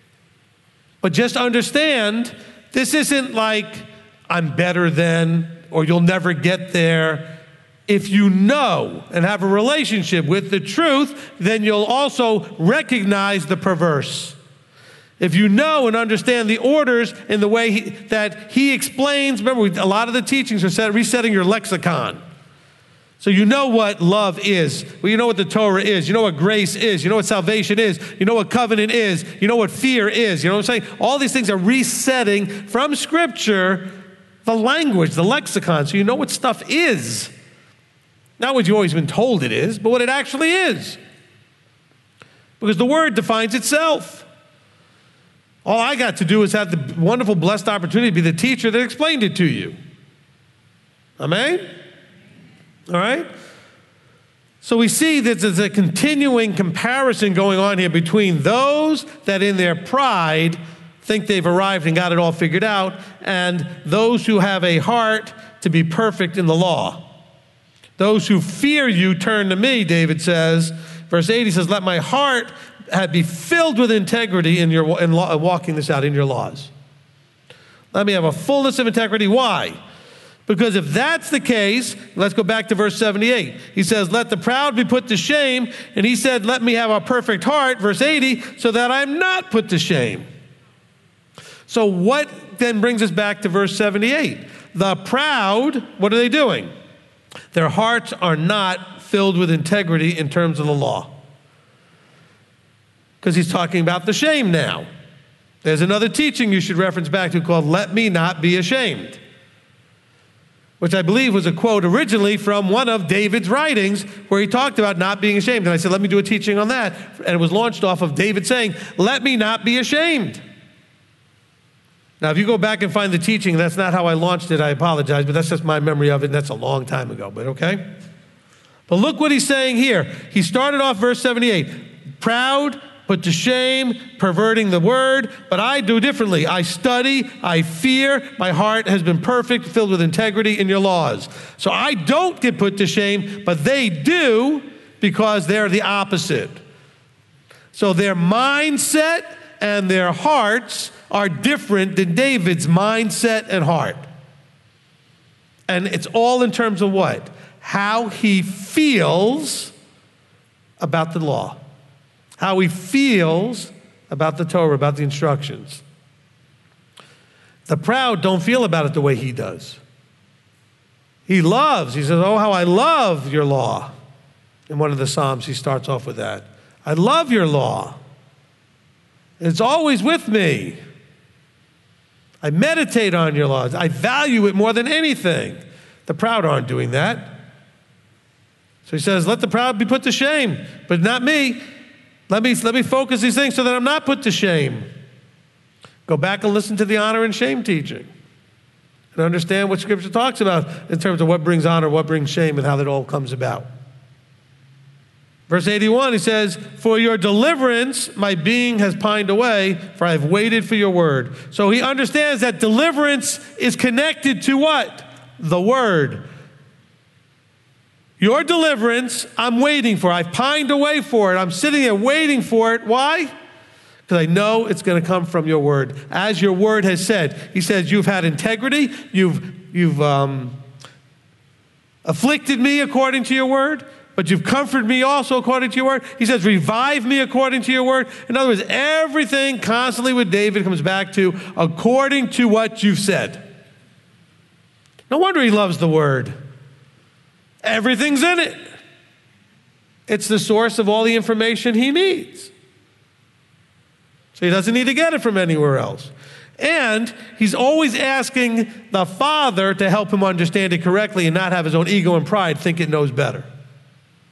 But just understand, this isn't like I'm better than, or you'll never get there. If you know and have a relationship with the truth, then you'll also recognize the perverse. If you know and understand the orders in the way he, that he explains, remember, we, a lot of the teachings are set, resetting your lexicon. So you know what love is. Well, you know what the Torah is. You know what grace is. You know what salvation is. You know what covenant is. You know what fear is. You know what I'm saying? All these things are resetting from Scripture the language, the lexicon, so you know what stuff is. Not what you've always been told it is, but what it actually is. Because the Word defines itself. All I got to do is have the wonderful, blessed opportunity to be the teacher that explained it to you. Amen? All right? So we see that there's a continuing comparison going on here between those that in their pride think they've arrived and got it all figured out, and those who have a heart to be perfect in the law. Those who fear you turn to me, David says. Verse eight, he says, let my heart be filled with integrity in your in law, walking this out in your laws. Let me have a fullness of integrity. Why? Because if that's the case, let's go back to verse seventy-eight. He says, let the proud be put to shame. And he said, let me have a perfect heart, verse eighty, so that I'm not put to shame. So what then brings us back to verse seventy-eight? The proud, what are they doing? Their hearts are not filled with integrity in terms of the law. Because he's talking about the shame now. There's another teaching you should reference back to called Let Me Not Be Ashamed, which I believe was a quote originally from one of David's writings where he talked about not being ashamed. And I said, let me do a teaching on that. And it was launched off of David saying, let me not be ashamed. Now, if you go back and find the teaching, that's not how I launched it, I apologize, but that's just my memory of it, and that's a long time ago, but okay? But look what he's saying here. He started off verse seventy-eight, proud, put to shame, perverting the word, but I do differently. I study, I fear, my heart has been perfect, filled with integrity in your laws. So I don't get put to shame, but they do because they're the opposite. So their mindset and their hearts are different than David's mindset and heart. And it's all in terms of what? How he feels about the law. How he feels about the Torah, about the instructions. The proud don't feel about it the way he does. He loves. He says, oh, how I love your law. In one of the Psalms, he starts off with that. I love your law. It's always with me. I meditate on your laws. I value it more than anything. The proud aren't doing that. So he says, let the proud be put to shame, but not me. Let me, let me focus these things so that I'm not put to shame. Go back and listen to the honor and shame teaching and understand what Scripture talks about in terms of what brings honor, what brings shame, and how that all comes about. Verse eighty-one, he says, for your deliverance, my being has pined away, for I have waited for your word. So he understands that deliverance is connected to what? The word. Your deliverance, I'm waiting for. I've pined away for it. I'm sitting there waiting for it. Why? Because I know it's going to come from your word. As your word has said. He says, you've had integrity. You've, you've um, afflicted me according to your word. But you've comforted me also according to your word. He says, revive me according to your word. In other words, everything constantly with David comes back to according to what you've said. No wonder he loves the word. Everything's in it. It's the source of all the information he needs. So he doesn't need to get it from anywhere else. And he's always asking the Father to help him understand it correctly and not have his own ego and pride think it knows better.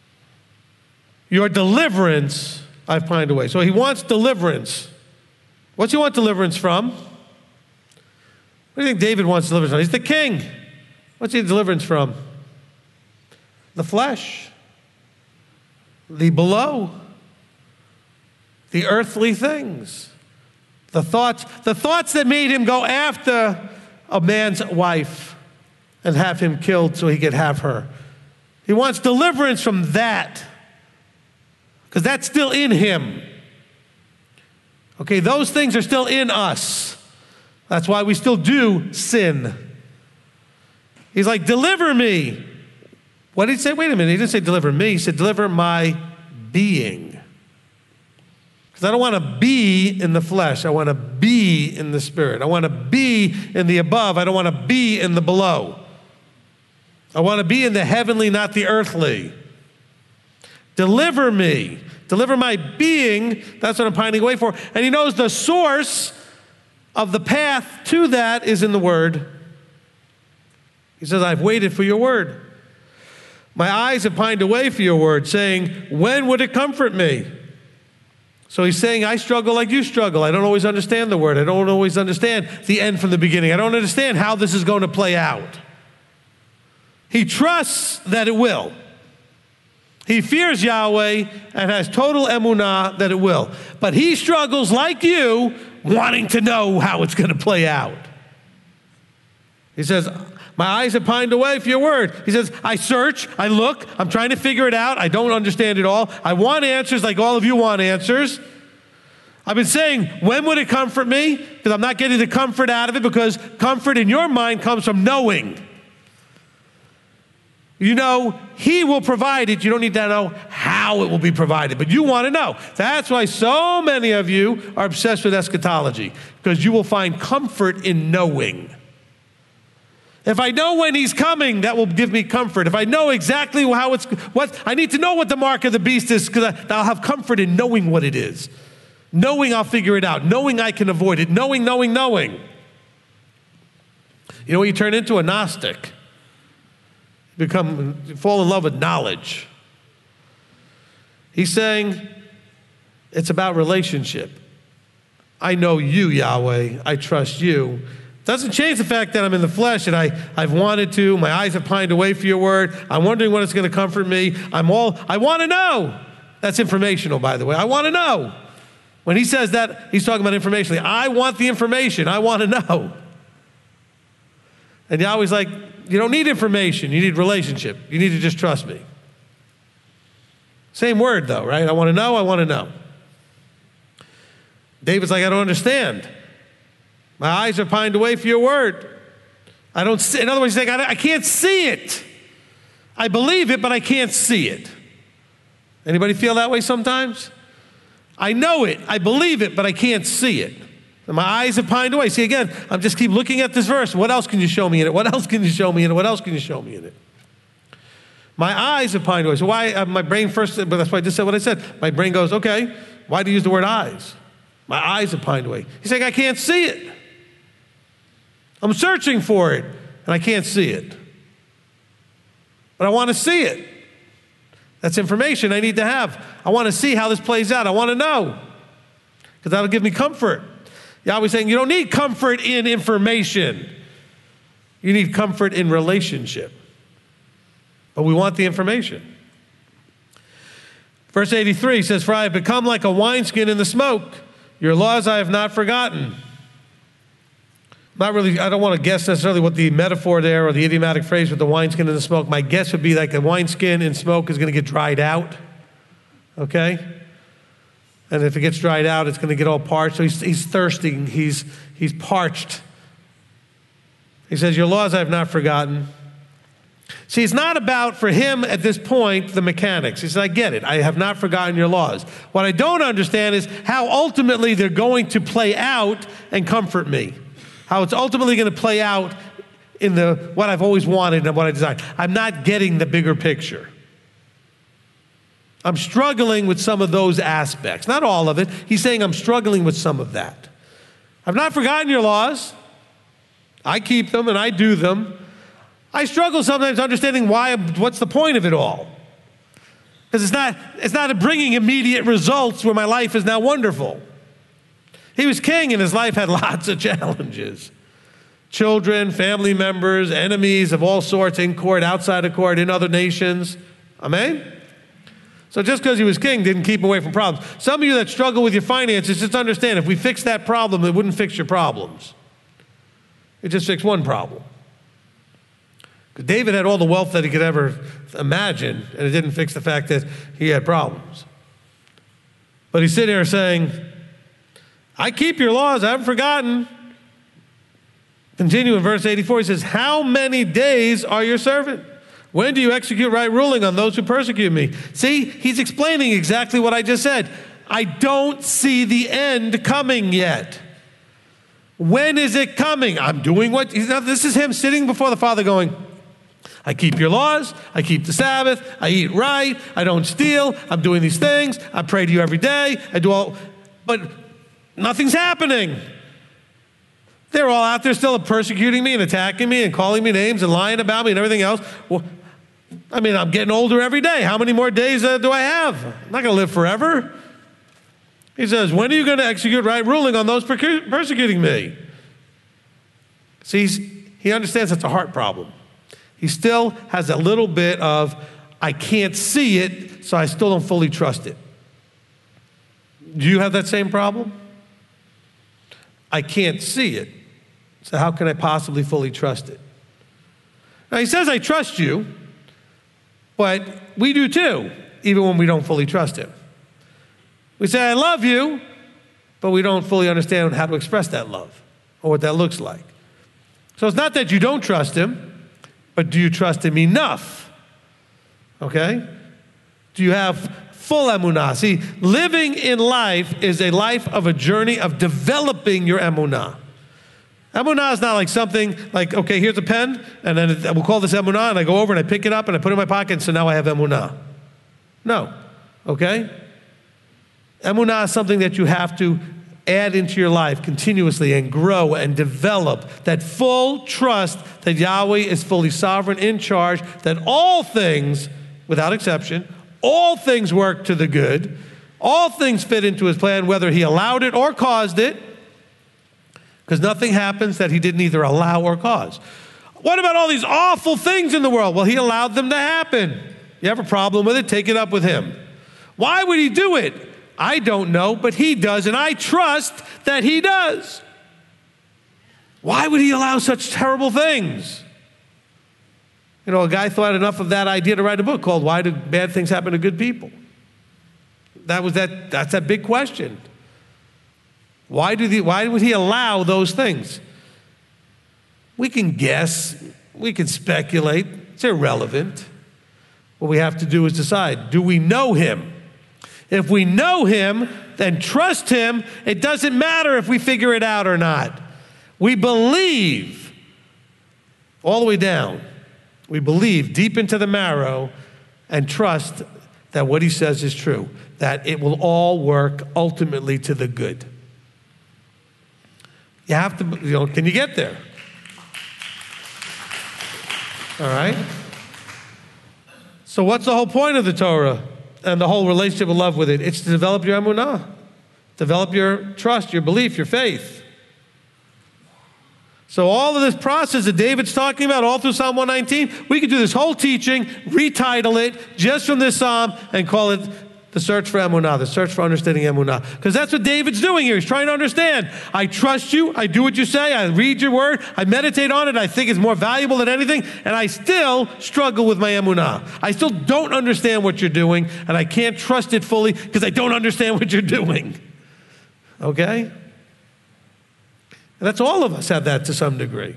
Your deliverance I've pined away. So he wants deliverance. What's he want deliverance from? What do you think David wants deliverance from? He's the king. What's he deliverance from? The flesh, the below, the earthly things, the thoughts, the thoughts that made him go after a man's wife and have him killed so he could have her. He wants deliverance from that because that's still in him. Okay, those things are still in us. That's why we still do sin. He's like, deliver me. What did he say? Wait a minute. He didn't say deliver me. He said deliver my being. Because I don't want to be in the flesh. I want to be in the spirit. I want to be in the above. I don't want to be in the below. I want to be in the heavenly, not the earthly. Deliver me. Deliver my being. That's what I'm pining away for. And he knows the source of the path to that is in the Word. He says, I've waited for your word. My eyes have pined away for your word, saying, when would it comfort me? So he's saying, I struggle like you struggle. I don't always understand the word. I don't always understand the end from the beginning. I don't understand how this is going to play out. He trusts that it will. He fears Yahweh and has total emunah that it will. But he struggles like you, wanting to know how it's going to play out. He says, my eyes have pined away for your word. He says, I search, I look, I'm trying to figure it out. I don't understand it all. I want answers like all of you want answers. I've been saying, when would it comfort me? Because I'm not getting the comfort out of it, because comfort in your mind comes from knowing. You know, he will provide it. You don't need to know how it will be provided, but you want to know. That's why so many of you are obsessed with eschatology, because you will find comfort in knowing. If I know when he's coming, that will give me comfort. If I know exactly how it's, what, I need to know what the mark of the beast is, because I'll have comfort in knowing what it is. Knowing I'll figure it out. Knowing I can avoid it. Knowing, knowing, knowing. You know what you turn into? A Gnostic. Become, fall in love with knowledge. He's saying it's about relationship. I know you, Yahweh. I trust you. Doesn't change the fact that I'm in the flesh and I, I've wanted to. My eyes have pined away for your word. I'm wondering when it's going to comfort me. I'm all, I want to know. That's informational, by the way. I want to know. When he says that, he's talking about informationally. I want the information. I want to know. And Yahweh's like, you don't need information. You need relationship. You need to just trust me. Same word, though, right? I want to know. I want to know. David's like, I don't understand. My eyes are pined away for your word. I don't see, in other words, he's saying, I, I can't see it. I believe it, but I can't see it. Anybody feel that way sometimes? I know it, I believe it, but I can't see it. And my eyes have pined away. See, again, I'm just keep looking at this verse. What else can you show me in it? What else can you show me in it? What else can you show me in it? My eyes have pined away. So why, uh, my brain first, but that's why I just said what I said. My brain goes, okay, why do you use the word eyes? My eyes have pined away. He's saying, I can't see it. I'm searching for it, and I can't see it. But I want to see it. That's information I need to have. I want to see how this plays out. I want to know, because that'll give me comfort. Yahweh's saying, you don't need comfort in information. You need comfort in relationship. But we want the information. Verse eighty-three says, for I have become like a wineskin in the smoke. Your laws I have not forgotten. Not really, I don't want to guess necessarily what the metaphor there or the idiomatic phrase with the wineskin in the smoke. My guess would be like the wineskin in smoke is going to get dried out. Okay? And if it gets dried out, it's going to get all parched. So he's, he's thirsting. He's, he's parched. He says, your laws I have not forgotten. See, it's not about, for him at this point, the mechanics. He says, I get it. I have not forgotten your laws. What I don't understand is how ultimately they're going to play out and comfort me. How it's ultimately going to play out in the what I've always wanted and what I desired. I'm not getting the bigger picture. I'm struggling with some of those aspects. Not all of it. He's saying I'm struggling with some of that. I've not forgotten your laws. I keep them and I do them. I struggle sometimes understanding why, what's the point of it all? Because it's not, it's not bringing immediate results where my life is now wonderful. He was king and his life had lots of challenges. Children, family members, enemies of all sorts in court, outside of court, in other nations. Amen? So just because he was king didn't keep him away from problems. Some of you that struggle with your finances, just understand, if we fix that problem, it wouldn't fix your problems. It just fixed one problem. Because David had all the wealth that he could ever imagine, and it didn't fix the fact that he had problems. But he's sitting here saying, I keep your laws, I haven't forgotten. Continue in verse eighty-four, he says, how many days are your servant? When do you execute right ruling on those who persecute me? See, he's explaining exactly what I just said. I don't see the end coming yet. When is it coming? I'm doing what, this is him sitting before the Father going, I keep your laws, I keep the Sabbath, I eat right, I don't steal, I'm doing these things, I pray to you every day, I do all, but nothing's happening. They're all out there still persecuting me and attacking me and calling me names and lying about me and everything else. Well, I mean, I'm getting older every day. How many more days uh, do I have? I'm not going to live forever. He says, when are you going to execute right ruling on those persecuting me? See, he understands that's a heart problem. He still has a little bit of, I can't see it, so I still don't fully trust it. Do you have that same problem? I can't see it, so how can I possibly fully trust it? Now, he says, I trust you, but we do too, even when we don't fully trust him. We say, I love you, but we don't fully understand how to express that love or what that looks like. So it's not that you don't trust him, but do you trust him enough? Okay? Do you have full emunah? See, living in life is a life of a journey of developing your emunah. Emunah is not like something like, okay, here's a pen, and then we'll call this emunah, and I go over and I pick it up and I put it in my pocket, and so now I have emunah. No, okay? Emunah is something that you have to add into your life continuously and grow and develop that full trust that Yahweh is fully sovereign, in charge, that all things, without exception, all things work to the good, all things fit into his plan, whether he allowed it or caused it, because nothing happens that he didn't either allow or cause. What about all these awful things in the world? Well, he allowed them to happen. You have a problem with it? Take it up with him. Why would he do it? I don't know, but he does, and I trust that he does. Why would he allow such terrible things? You know, a guy thought enough of that idea to write a book called Why Do Bad Things Happen to Good People? That was that, that's that big question. Why, do the, why would he allow those things? We can guess, we can speculate, it's irrelevant. What we have to do is decide, do we know him? If we know him, then trust him. It doesn't matter if we figure it out or not. We believe all the way down. We believe deep into the marrow and trust that what he says is true, that it will all work ultimately to the good. You have to, you know, can you get there? All right? So what's the whole point of the Torah and the whole relationship of love with it? It's to develop your emunah, develop your trust, your belief, your faith. So all of this process that David's talking about all through Psalm one nineteen, we could do this whole teaching, retitle it just from this psalm and call it the search for emunah, the search for understanding emunah. Because that's what David's doing here. He's trying to understand. I trust you. I do what you say. I read your word. I meditate on it. I think it's more valuable than anything. And I still struggle with my emunah. I still don't understand what you're doing. And I can't trust it fully because I don't understand what you're doing. Okay? And that's all of us have that to some degree.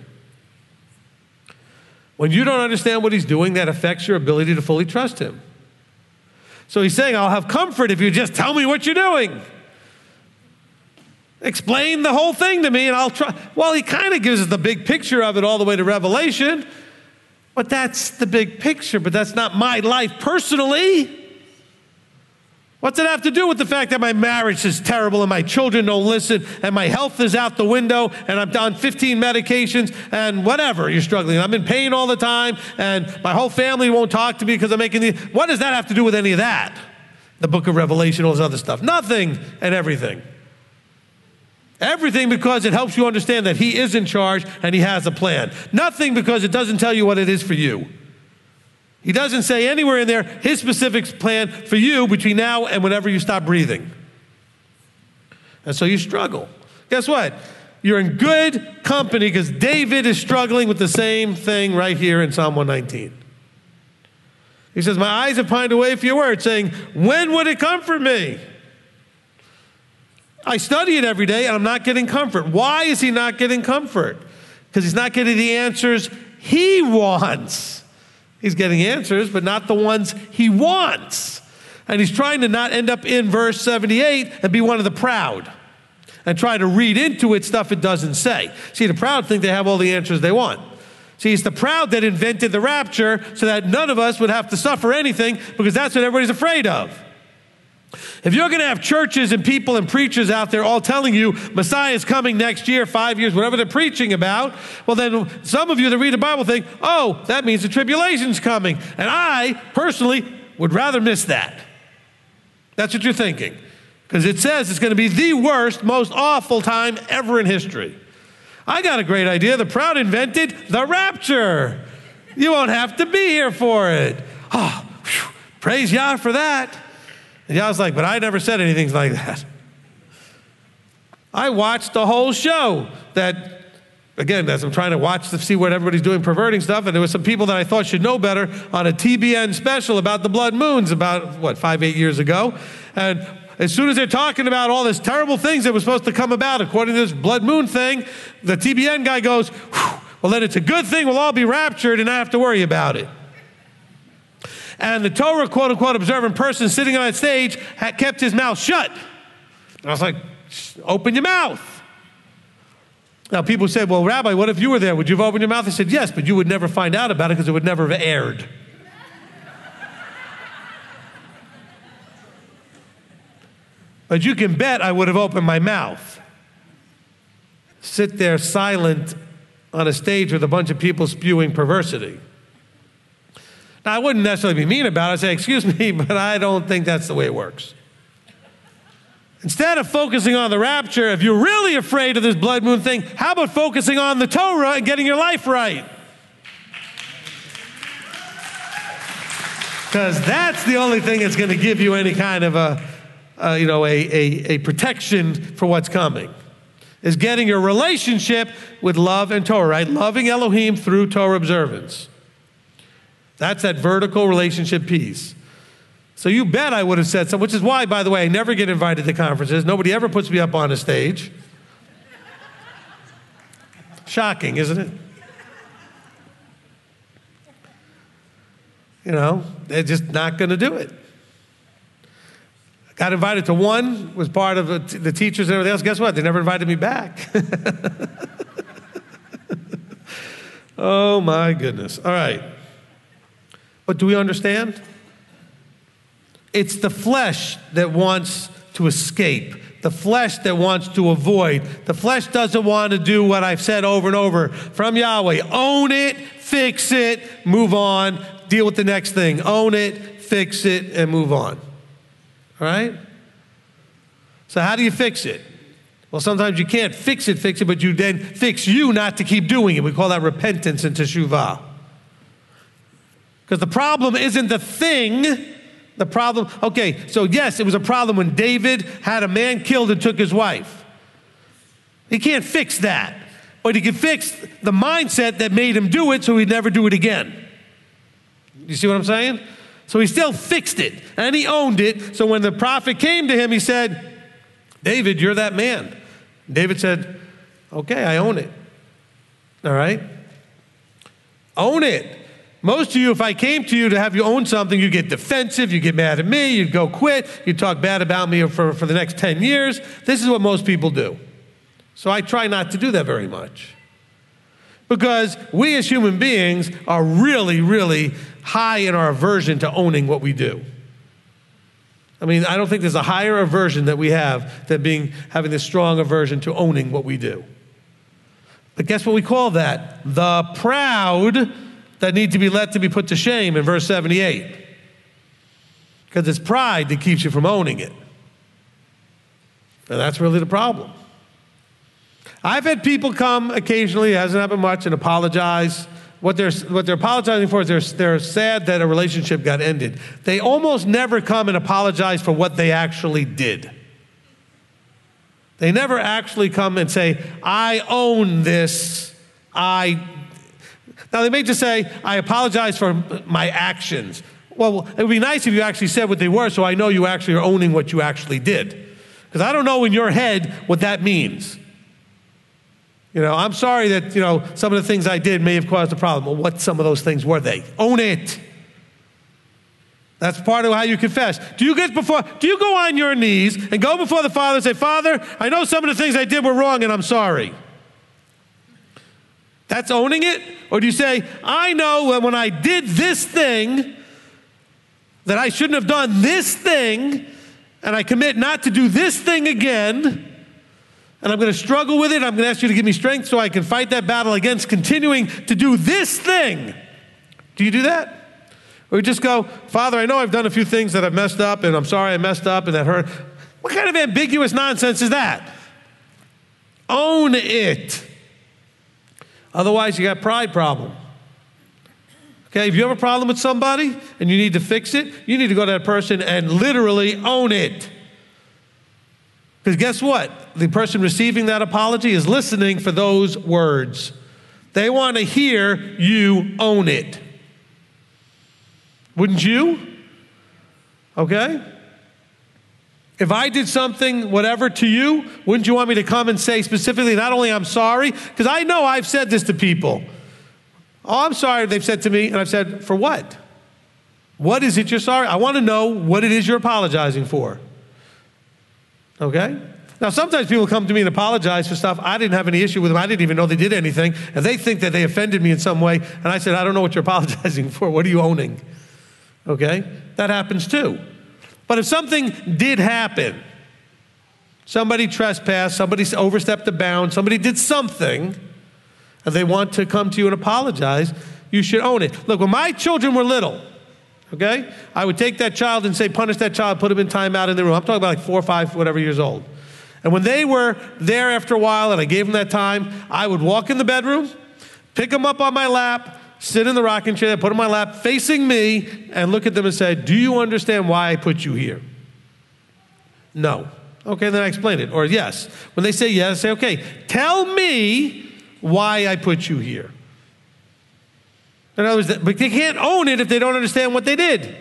When you don't understand what he's doing, that affects your ability to fully trust him. So he's saying, I'll have comfort if you just tell me what you're doing. Explain the whole thing to me and I'll try. Well, he kind of gives us the big picture of it all the way to Revelation, but that's the big picture, but that's not my life personally. What's it have to do with the fact that my marriage is terrible and my children don't listen and my health is out the window and I'm on fifteen medications and whatever you're struggling? I'm in pain all the time and my whole family won't talk to me because I'm making the... What does that have to do with any of that? The book of Revelation, all this other stuff. Nothing and everything. Everything because it helps you understand that he is in charge and he has a plan. Nothing because it doesn't tell you what it is for you. He doesn't say anywhere in there his specific plan for you between now and whenever you stop breathing. And so you struggle. Guess what? You're in good company because David is struggling with the same thing right here in Psalm one nineteen. He says, my eyes have pined away for your word, saying, when would it comfort me? I study it every day and I'm not getting comfort. Why is he not getting comfort? Because he's not getting the answers he wants. He's getting answers, but not the ones he wants. And he's trying to not end up in verse seventy-eight and be one of the proud and try to read into it stuff it doesn't say. See, the proud think they have all the answers they want. See, it's the proud that invented the rapture so that none of us would have to suffer anything because that's what everybody's afraid of. If you're going to have churches and people and preachers out there all telling you Messiah is coming next year, five years, whatever they're preaching about, well then some of you that read the Bible think, oh, that means the tribulation's coming. And I, personally, would rather miss that. That's what you're thinking. Because it says it's going to be the worst, most awful time ever in history. I got a great idea. The proud invented the rapture. You won't have to be here for it. Oh, whew, praise Yah for that. And Yah's like, but I never said anything like that. I watched the whole show that, again, as I'm trying to watch to see what everybody's doing, perverting stuff, and there were some people that I thought should know better on a T B N special about the blood moons about, what, five, eight years ago. And as soon as they're talking about all these terrible things that were supposed to come about according to this blood moon thing, the T B N guy goes, well, then it's a good thing we'll all be raptured and not have to worry about it. And the Torah, quote-unquote, observant person sitting on that stage had kept his mouth shut. And I was like, open your mouth. Now, people said, well, Rabbi, what if you were there? Would you have opened your mouth? I said, yes, but you would never find out about it because it would never have aired. But you can bet I would have opened my mouth. Sit there silent on a stage with a bunch of people spewing perversity. Now, I wouldn't necessarily be mean about it. I'd say, excuse me, but I don't think that's the way it works. Instead of focusing on the rapture, if you're really afraid of this blood moon thing, how about focusing on the Torah and getting your life right? Because that's the only thing that's going to give you any kind of a, uh, you know, a, a, a protection for what's coming, is getting your relationship with love and Torah, right? Loving Elohim through Torah observance. That's that vertical relationship piece. So you bet I would have said something, which is why, by the way, I never get invited to conferences. Nobody ever puts me up on a stage. Shocking, isn't it? You know, they're just not going to do it. I got invited to one, was part of the, the teachers and everything else. Guess what? They never invited me back. Oh, my goodness. All right. But do we understand? It's the flesh that wants to escape, the flesh that wants to avoid. The flesh doesn't want to do what I've said over and over from Yahweh. Own it, fix it, move on, deal with the next thing. Own it, fix it, and move on. All right? So how do you fix it? Well, sometimes you can't fix it, fix it, but you then fix you not to keep doing it. We call that repentance and teshuvah. Because the problem isn't the thing. The problem, okay, so yes, it was a problem when David had a man killed and took his wife. He can't fix that. But he can fix the mindset that made him do it so he'd never do it again. You see what I'm saying? So he still fixed it, and he owned it. So when the prophet came to him, he said, David, you're that man. David said, okay, I own it. All right? Own it. Most of you, if I came to you to have you own something, you get defensive, you get mad at me, you'd go quit, you'd talk bad about me for, for the next ten years. This is what most people do. So I try not to do that very much. Because we as human beings are really, really high in our aversion to owning what we do. I mean, I don't think there's a higher aversion that we have than being having this strong aversion to owning what we do. But guess what we call that? The proud that need to be let to be put to shame in verse seventy-eight. Because it's pride that keeps you from owning it. And that's really the problem. I've had people come occasionally, it hasn't happened much, and apologize. What they're, what they're apologizing for is they're, they're sad that a relationship got ended. They almost never come and apologize for what they actually did. They never actually come and say, I own this. I. Now, they may just say, I apologize for my actions. Well, it would be nice if you actually said what they were so I know you actually are owning what you actually did. Because I don't know in your head what that means. You know, I'm sorry that, you know, some of the things I did may have caused a problem. Well, what some of those things were they? Own it. That's part of how you confess. Do you get before, do you go on your knees and go before the Father and say, Father, I know some of the things I did were wrong and I'm sorry? That's owning it? Or do you say, I know that when I did this thing, that I shouldn't have done this thing, and I commit not to do this thing again, and I'm going to struggle with it. I'm going to ask you to give me strength so I can fight that battle against continuing to do this thing. Do you do that? Or you just go, Father, I know I've done a few things that I've messed up, and I'm sorry I messed up, and that hurt. What kind of ambiguous nonsense is that? Own it. Otherwise, you got pride problem. Okay, if you have a problem with somebody and you need to fix it, you need to go to that person and literally own it. Because guess what? The person receiving that apology is listening for those words. They want to hear you own it. Wouldn't you? Okay? If I did something, whatever, to you, wouldn't you want me to come and say specifically, not only I'm sorry, because I know I've said this to people. Oh, I'm sorry, they've said to me, and I've said, for what? What is it you're sorry? I want to know what it is you're apologizing for. Okay? Now, sometimes people come to me and apologize for stuff. I didn't have any issue with them. I didn't even know they did anything. And they think that they offended me in some way. And I said, I don't know what you're apologizing for. What are you owning? Okay? That happens too. But if something did happen, somebody trespassed, somebody overstepped the bound, somebody did something, and they want to come to you and apologize, you should own it. Look, when my children were little, okay, I would take that child and say, punish that child, put him in timeout in the room. I'm talking about like four or five, whatever years old. And when they were there after a while and I gave them that time, I would walk in the bedroom, pick them up on my lap, sit in the rocking chair, put them on my lap, facing me, and look at them and say, do you understand why I put you here? No. Okay, then I explain it. Or yes. When they say yes, I say, okay, tell me why I put you here. In other words, but they can't own it if they don't understand what they did.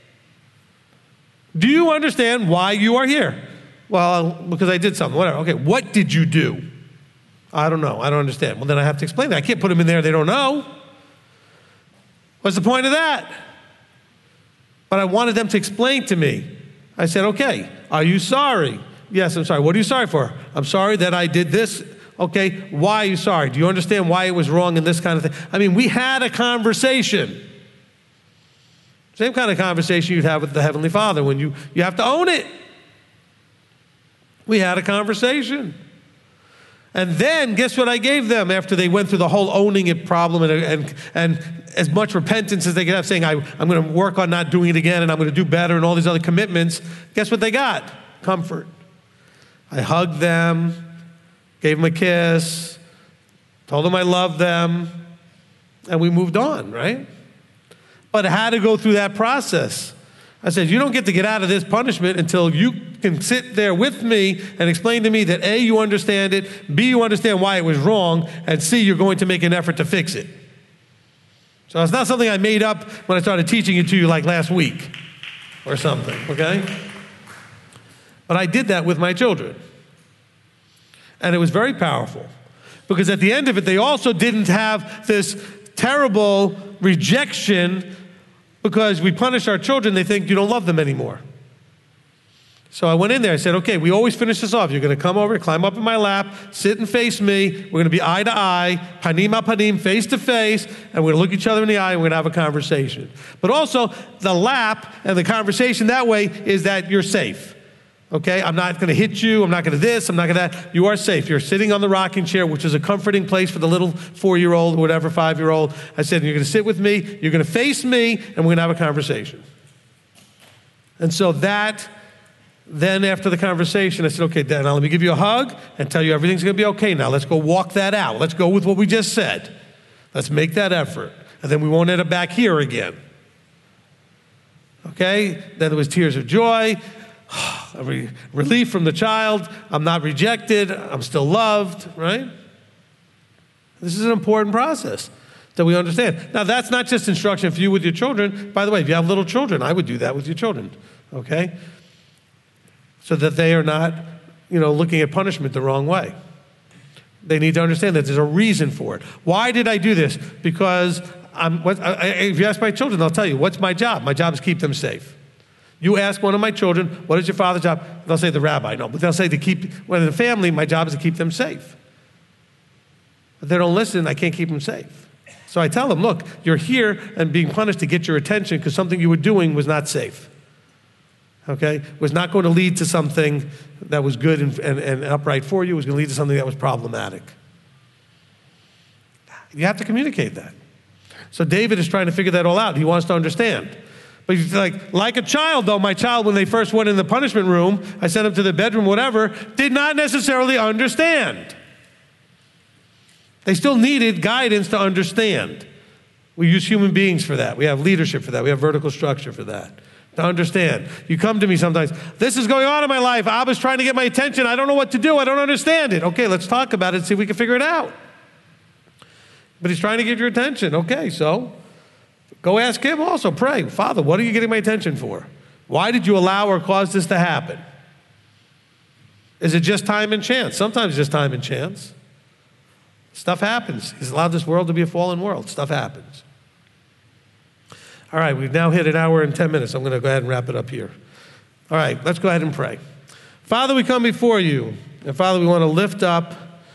Do you understand why you are here? Well, because I did something, whatever. Okay, what did you do? I don't know. I don't understand. Well, then I have to explain that. I can't put them in there they don't know. What's the point of that? But I wanted them to explain to me. I said, okay, are you sorry? Yes, I'm sorry. What are you sorry for? I'm sorry that I did this. Okay, why are you sorry? Do you understand why it was wrong and this kind of thing? I mean, we had a conversation. Same kind of conversation you'd have with the Heavenly Father when you, you have to own it. We had a conversation. And then, guess what I gave them after they went through the whole owning it problem and, and, and as much repentance as they could have, saying, I, I'm going to work on not doing it again and I'm going to do better and all these other commitments. Guess what they got? Comfort. I hugged them, gave them a kiss, told them I loved them, and we moved on, right? But I had to go through that process. I said, you don't get to get out of this punishment until you can sit there with me and explain to me that A, you understand it, B, you understand why it was wrong, and C, you're going to make an effort to fix it. So it's not something I made up when I started teaching it to you like last week or something, okay? But I did that with my children. And it was very powerful because at the end of it, they also didn't have this terrible rejection because we punish our children, they think you don't love them anymore. So I went in there. I said, okay, we always finish this off. You're going to come over, climb up in my lap, sit and face me. We're going to be eye to eye, panim a panim, face to face, and we're going to look each other in the eye and we're going to have a conversation. But also, the lap and the conversation that way is that you're safe. Okay? I'm not going to hit you. I'm not going to this. I'm not going to that. You are safe. You're sitting on the rocking chair, which is a comforting place for the little four-year-old or whatever, five-year-old. I said, you're going to sit with me. You're going to face me, and we're going to have a conversation. And so that... Then after the conversation, I said, okay, Dad, now let me give you a hug and tell you everything's going to be okay now. Let's go walk that out. Let's go with what we just said. Let's make that effort. And then we won't end up back here again. Okay? Then there was tears of joy, relief from the child. I'm not rejected. I'm still loved, right? This is an important process that we understand. Now, that's not just instruction for you with your children. By the way, if you have little children, I would do that with your children, okay? So that they are not, you know, looking at punishment the wrong way. They need to understand that there's a reason for it. Why did I do this? Because I'm, what, I, if you ask my children, they'll tell you, what's my job? My job is to keep them safe. You ask one of my children, what is your father's job? They'll say the rabbi. No, but they'll say to keep, well, in the family, my job is to keep them safe. But they don't listen, I can't keep them safe. So I tell them, look, you're here and being punished to get your attention because something you were doing was not safe. Okay, was not going to lead to something that was good and, and, and upright for you. It was going to lead to something that was problematic. You have to communicate that. So David is trying to figure that all out. He wants to understand. But he's like, like a child, though, my child, when they first went in the punishment room, I sent them to the bedroom, whatever, did not necessarily understand. They still needed guidance to understand. We use human beings for that. We have leadership for that. We have vertical structure for that. To understand. You come to me sometimes, this is going on in my life. Abba's trying to get my attention. I don't know what to do. I don't understand it. Okay, let's talk about it and see if we can figure it out. But he's trying to get your attention. Okay, so go ask him also. Pray, Father, what are you getting my attention for? Why did you allow or cause this to happen? Is it just time and chance? Sometimes it's just time and chance. Stuff happens. He's allowed this world to be a fallen world. Stuff happens. All right, we've now hit an hour and ten minutes. I'm going to go ahead and wrap it up here. All right, let's go ahead and pray. Father, we come before you. And Father, we want to lift up,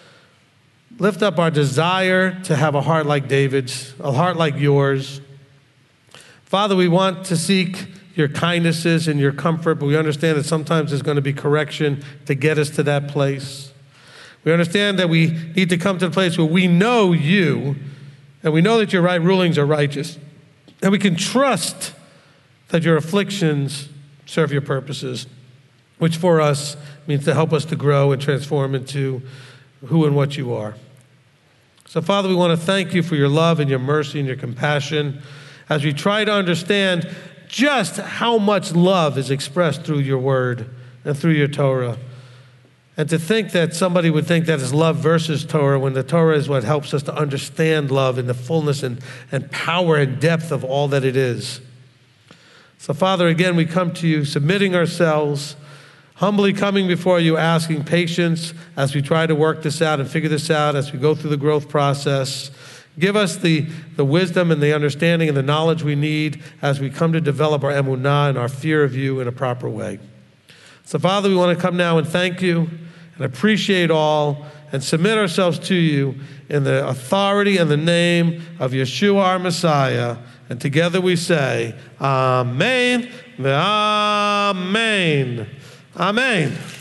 lift up our desire to have a heart like David's, a heart like yours. Father, we want to seek your kindnesses and your comfort, but we understand that sometimes there's going to be correction to get us to that place. We understand that we need to come to the place where we know you, and we know that your right rulings are righteous. And we can trust that your afflictions serve your purposes, which for us means to help us to grow and transform into who and what you are. So, Father, we want to thank you for your love and your mercy and your compassion as we try to understand just how much love is expressed through your word and through your Torah. And to think that somebody would think that is love versus Torah when the Torah is what helps us to understand love in the fullness and, and power and depth of all that it is. So, Father, again, we come to you submitting ourselves, humbly coming before you, asking patience as we try to work this out and figure this out as we go through the growth process. Give us the, the wisdom and the understanding and the knowledge we need as we come to develop our emunah and our fear of you in a proper way. So, Father, we want to come now and thank you and appreciate all and submit ourselves to you in the authority and the name of Yeshua, our Messiah. And together we say, Amen, Amen, Amen.